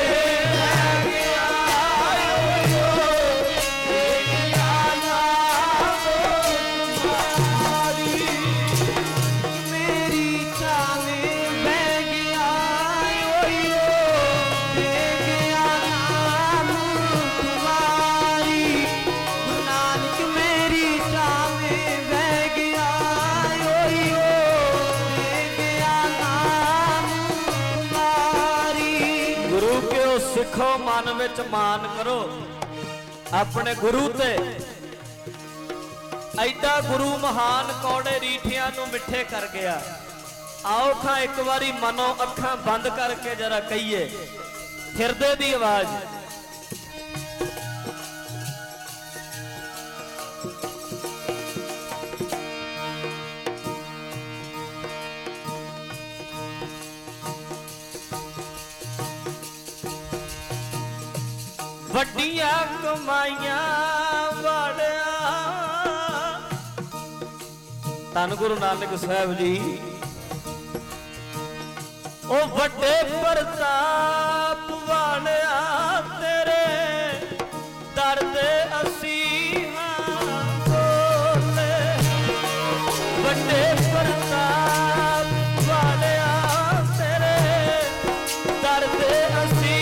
ਸਿੱਖੋ ਮਨ ਵਿੱਚ ਮਾਨ ਕਰੋ ਆਪਣੇ ਗੁਰੂ ਤੇ। ਐਡਾ ਗੁਰੂ ਮਹਾਨ ਕੌੜੇ ਰੀਠਿਆਂ ਨੂੰ ਮਿੱਠੇ ਕਰ ਗਿਆ। ਆਓ ਖਾਂ ਇੱਕ ਵਾਰੀ ਮਨੋਂ ਅੱਖਾਂ ਬੰਦ ਕਰਕੇ ਜਰਾ ਕਹੀਏ ਹਿਰਦੇ ਦੀ ਆਵਾਜ਼। ਵੱਡੀਆਂ ਕਮਾਈਆਂ ਵਾਲਿਆ ਧੰਨ ਗੁਰੂ ਨਾਨਕ ਸਾਹਿਬ ਜੀ। ਉਹ ਵੱਡੇ ਪ੍ਰਤਾਪ ਵਾਲਿਆ ਤੇਰੇ ਦਰ ਦੇ ਅਸੀਂ ਹਾਂ ਬੋਲੇ। ਵੱਡੇ ਪ੍ਰਤਾਪ ਵਾਲਿਆ ਤੇਰੇ ਦਰ ਦੇ ਅਸੀਂ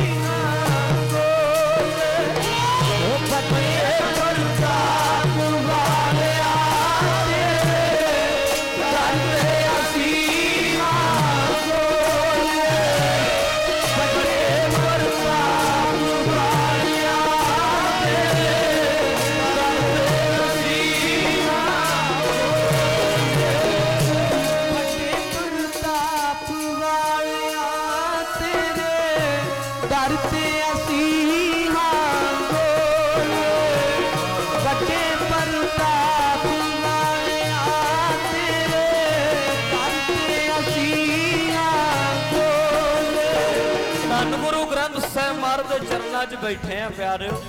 ਚਰਨਾਂ 'ਚ ਬੈਠੇ ਆ ਪਿਆਰਿਓ।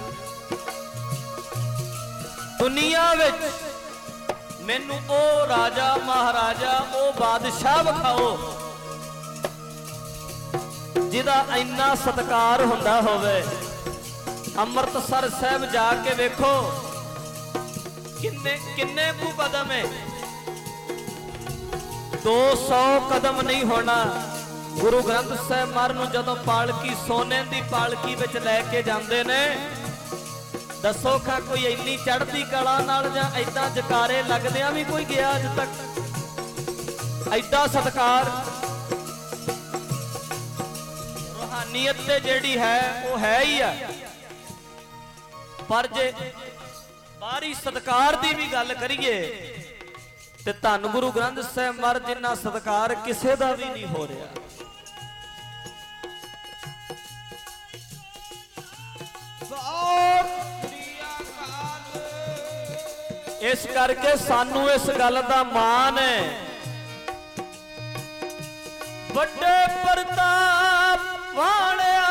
ਦੁਨੀਆ ਵਿੱਚ ਮੈਨੂੰ ਉਹ ਰਾਜਾ ਮਹਾਰਾਜਾ ਉਹ ਬਾਦਸ਼ਾਹ ਵਿਖਾਓ ਜਿਹਦਾ ਇੰਨਾ ਸਤਿਕਾਰ ਹੁੰਦਾ ਹੋਵੇ। ਅੰਮ੍ਰਿਤਸਰ ਸਾਹਿਬ ਜਾ ਕੇ ਵੇਖੋ ਕਿੰਨੇ ਕੁ ਕਦਮ ਹੈ 200 ਕਦਮ ਨਹੀਂ ਹੋਣਾ। ਗੁਰੂ ਗ੍ਰੰਥ ਸਾਹਿਬ ਮਹਾਰਾਜ ਨੂੰ ਜਦੋਂ ਪਾਲਕੀ ਸੋਨੇ ਦੀ ਪਾਲਕੀ ਵਿੱਚ ਲੈ ਕੇ ਜਾਂਦੇ ਨੇ, ਦੱਸੋ ਖਾ ਕੋਈ ਇੰਨੀ ਚੜ੍ਹਦੀ ਕਲਾ ਨਾਲ ਜਾਂ ਐਦਾਂ ਜਕਾਰੇ ਲੱਗਦਿਆਂ ਵੀ ਕੋਈ ਗਿਆ ਅੱਜ ਤੱਕ? ਐਡਾ ਸਤਿਕਾਰ ਰੂਹਾਨੀਅਤ ਤੇ ਜਿਹੜੀ ਹੈ ਉਹ ਹੈ ਹੀ ਆ। ਪਰ ਜੇ ਬਾਹਰੀ ਸਤਿਕਾਰ ਦੀ ਵੀ ਗੱਲ ਕਰੀਏ ਤੇ ਧੰਨ ਗੁਰੂ ਗ੍ਰੰਥ ਸਾਹਿਬ ਮਹਾਰਾਜ ਜਿੰਨਾ ਸਤਿਕਾਰ ਕਿਸੇ ਦਾ ਵੀ ਨਹੀਂ ਹੋ ਰਿਹਾ। ਇਸ ਕਰਕੇ ਸਾਨੂੰ ਇਸ ਗੱਲ ਦਾ ਮਾਣ ਹੈ। ਵੱਡੇ ਪ੍ਰਤਾਪ ਵਾਲਿਆ,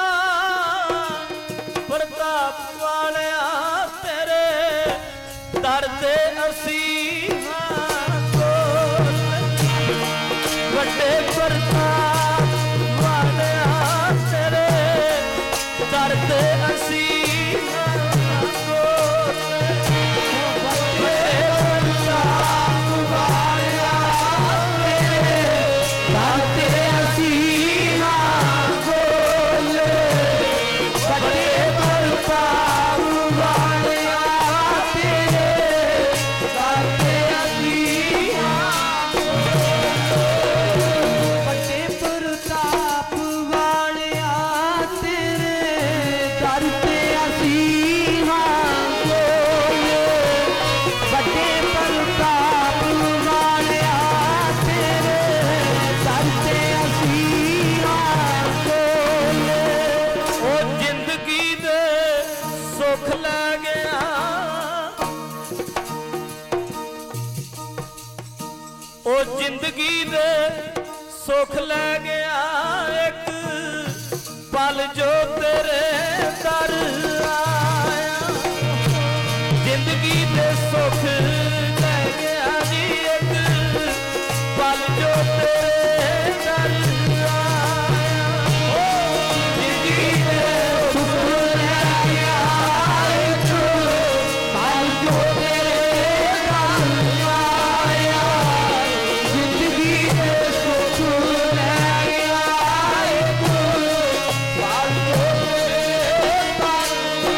ਪ੍ਰਤਾਪ ਵਾਲਿਆ ਤੇਰੇ ਦਰ ਤੇ ਅਸੀਂ ਹਾਂ ਕੋਲ। ਵੱਡੇ ਪ੍ਰਤਾਪ ਵਾਲਿਆ ਤੇਰੇ ਦਰ ਤੇ ਅਸੀਂ ਹਾਂ ਕੋਲ। ਵੱਡੇ ਪ੍ਰਤਾਪ ਵਾਲਿਆ ਤੇਰੇ ਦਰ ਤੇ ਅਸੀਂ ਹਾਂ ਕੋਲ। ਵੱਡੇ ਪ੍ਰਤਾਪ ਵਾਲਿਆ ਜ਼ਿੰਦਗੀ ਦੇ ਸੁੱਖ ਲੈ ਗਿਆ ਇੱਕ ਪਲ ਜੋ ਤੇਰੇ ਦਰ ਆਇਆ। ਜ਼ਿੰਦਗੀ ਦੇ ਸੁੱਖ ਲੈ ਗਿਆ ਜੀ ਇੱਕ ਪਲ ਜੋ ਤੇਰੇ ਦਰ ਆਇਆ। ਜ਼ਿੰਦਗੀ ਦੇ ਸੁੱਖ ਲੈ ਗਿਆ ਇੱਕ ਪਲ ਜੋ ਤੇਰੇ ਦਰ ਆਇਆ। ਜ਼ਿੰਦਗੀ ਦੇ ਸੁੱਖ ਲੈ ਗਿਆ ਇੱਕ ਪਲ ਜੋ ਤੇਰੇ ਦਰ।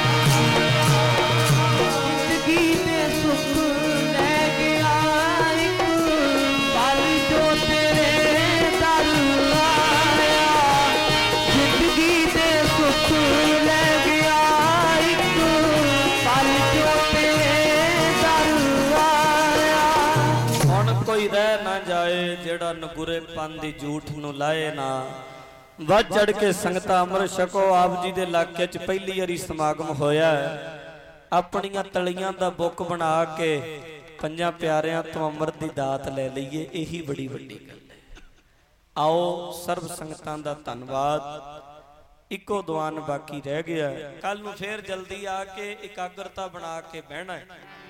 ਜ਼ਿੰਦਗੀ ਦੇ ਸੁੱਖ ਲੈ ਗਿਆ ਇੱਕ ਪਲ ਜੋ ਤੇਰੇ ਦਰ ਆਇਆ। ਜ਼ਿੰਦਗੀ ਦੇ ਸੁੱਖ ਲੈ ਗਿਆ ਇੱਕ ਪਲ ਜੋ ਤੇਰੇ ਦਰ ਆਇਆ। ਹੁਣ ਕੋਈ ਰਹਿ ਨਾ ਜਾਏ ਜਿਹੜਾ ਨਗੁਰੇ ਪੰਨ ਦੀ ਝੂਠ ਨੂੰ ਲਾਏ ਨਾ। ਵੱਧ ਚੜ ਕੇ ਸੰਗਤਾਂ ਅੰਮ੍ਰਿਤ ਛਕੋ। ਆਪ ਜੀ ਦੇ ਇਲਾਕੇ 'ਚ ਪਹਿਲੀ ਵਾਰੀ ਸਮਾਗਮ ਹੋਇਆ ਹੈ। ਆਪਣੀਆਂ ਤਲੀਆਂ ਦਾ ਬੁੱਕ ਬਣਾ ਕੇ ਪੰਜਾਂ ਪਿਆਰਿਆਂ ਤੋਂ ਅੰਮ੍ਰਿਤ ਦੀ ਦਾਤ ਲੈ ਲਈਏ, ਇਹੀ ਬੜੀ ਵੱਡੀ ਗੱਲ ਹੈ। ਆਓ ਸਰਬ ਸੰਗਤਾਂ ਦਾ ਧੰਨਵਾਦ। ਇੱਕੋ ਦੀਵਾਨ ਬਾਕੀ ਰਹਿ ਗਿਆ। ਕੱਲ ਨੂੰ ਫੇਰ ਜਲਦੀ ਆ ਕੇ ਇਕਾਗਰਤਾ ਬਣਾ ਕੇ ਬਹਿਣਾ ਹੈ।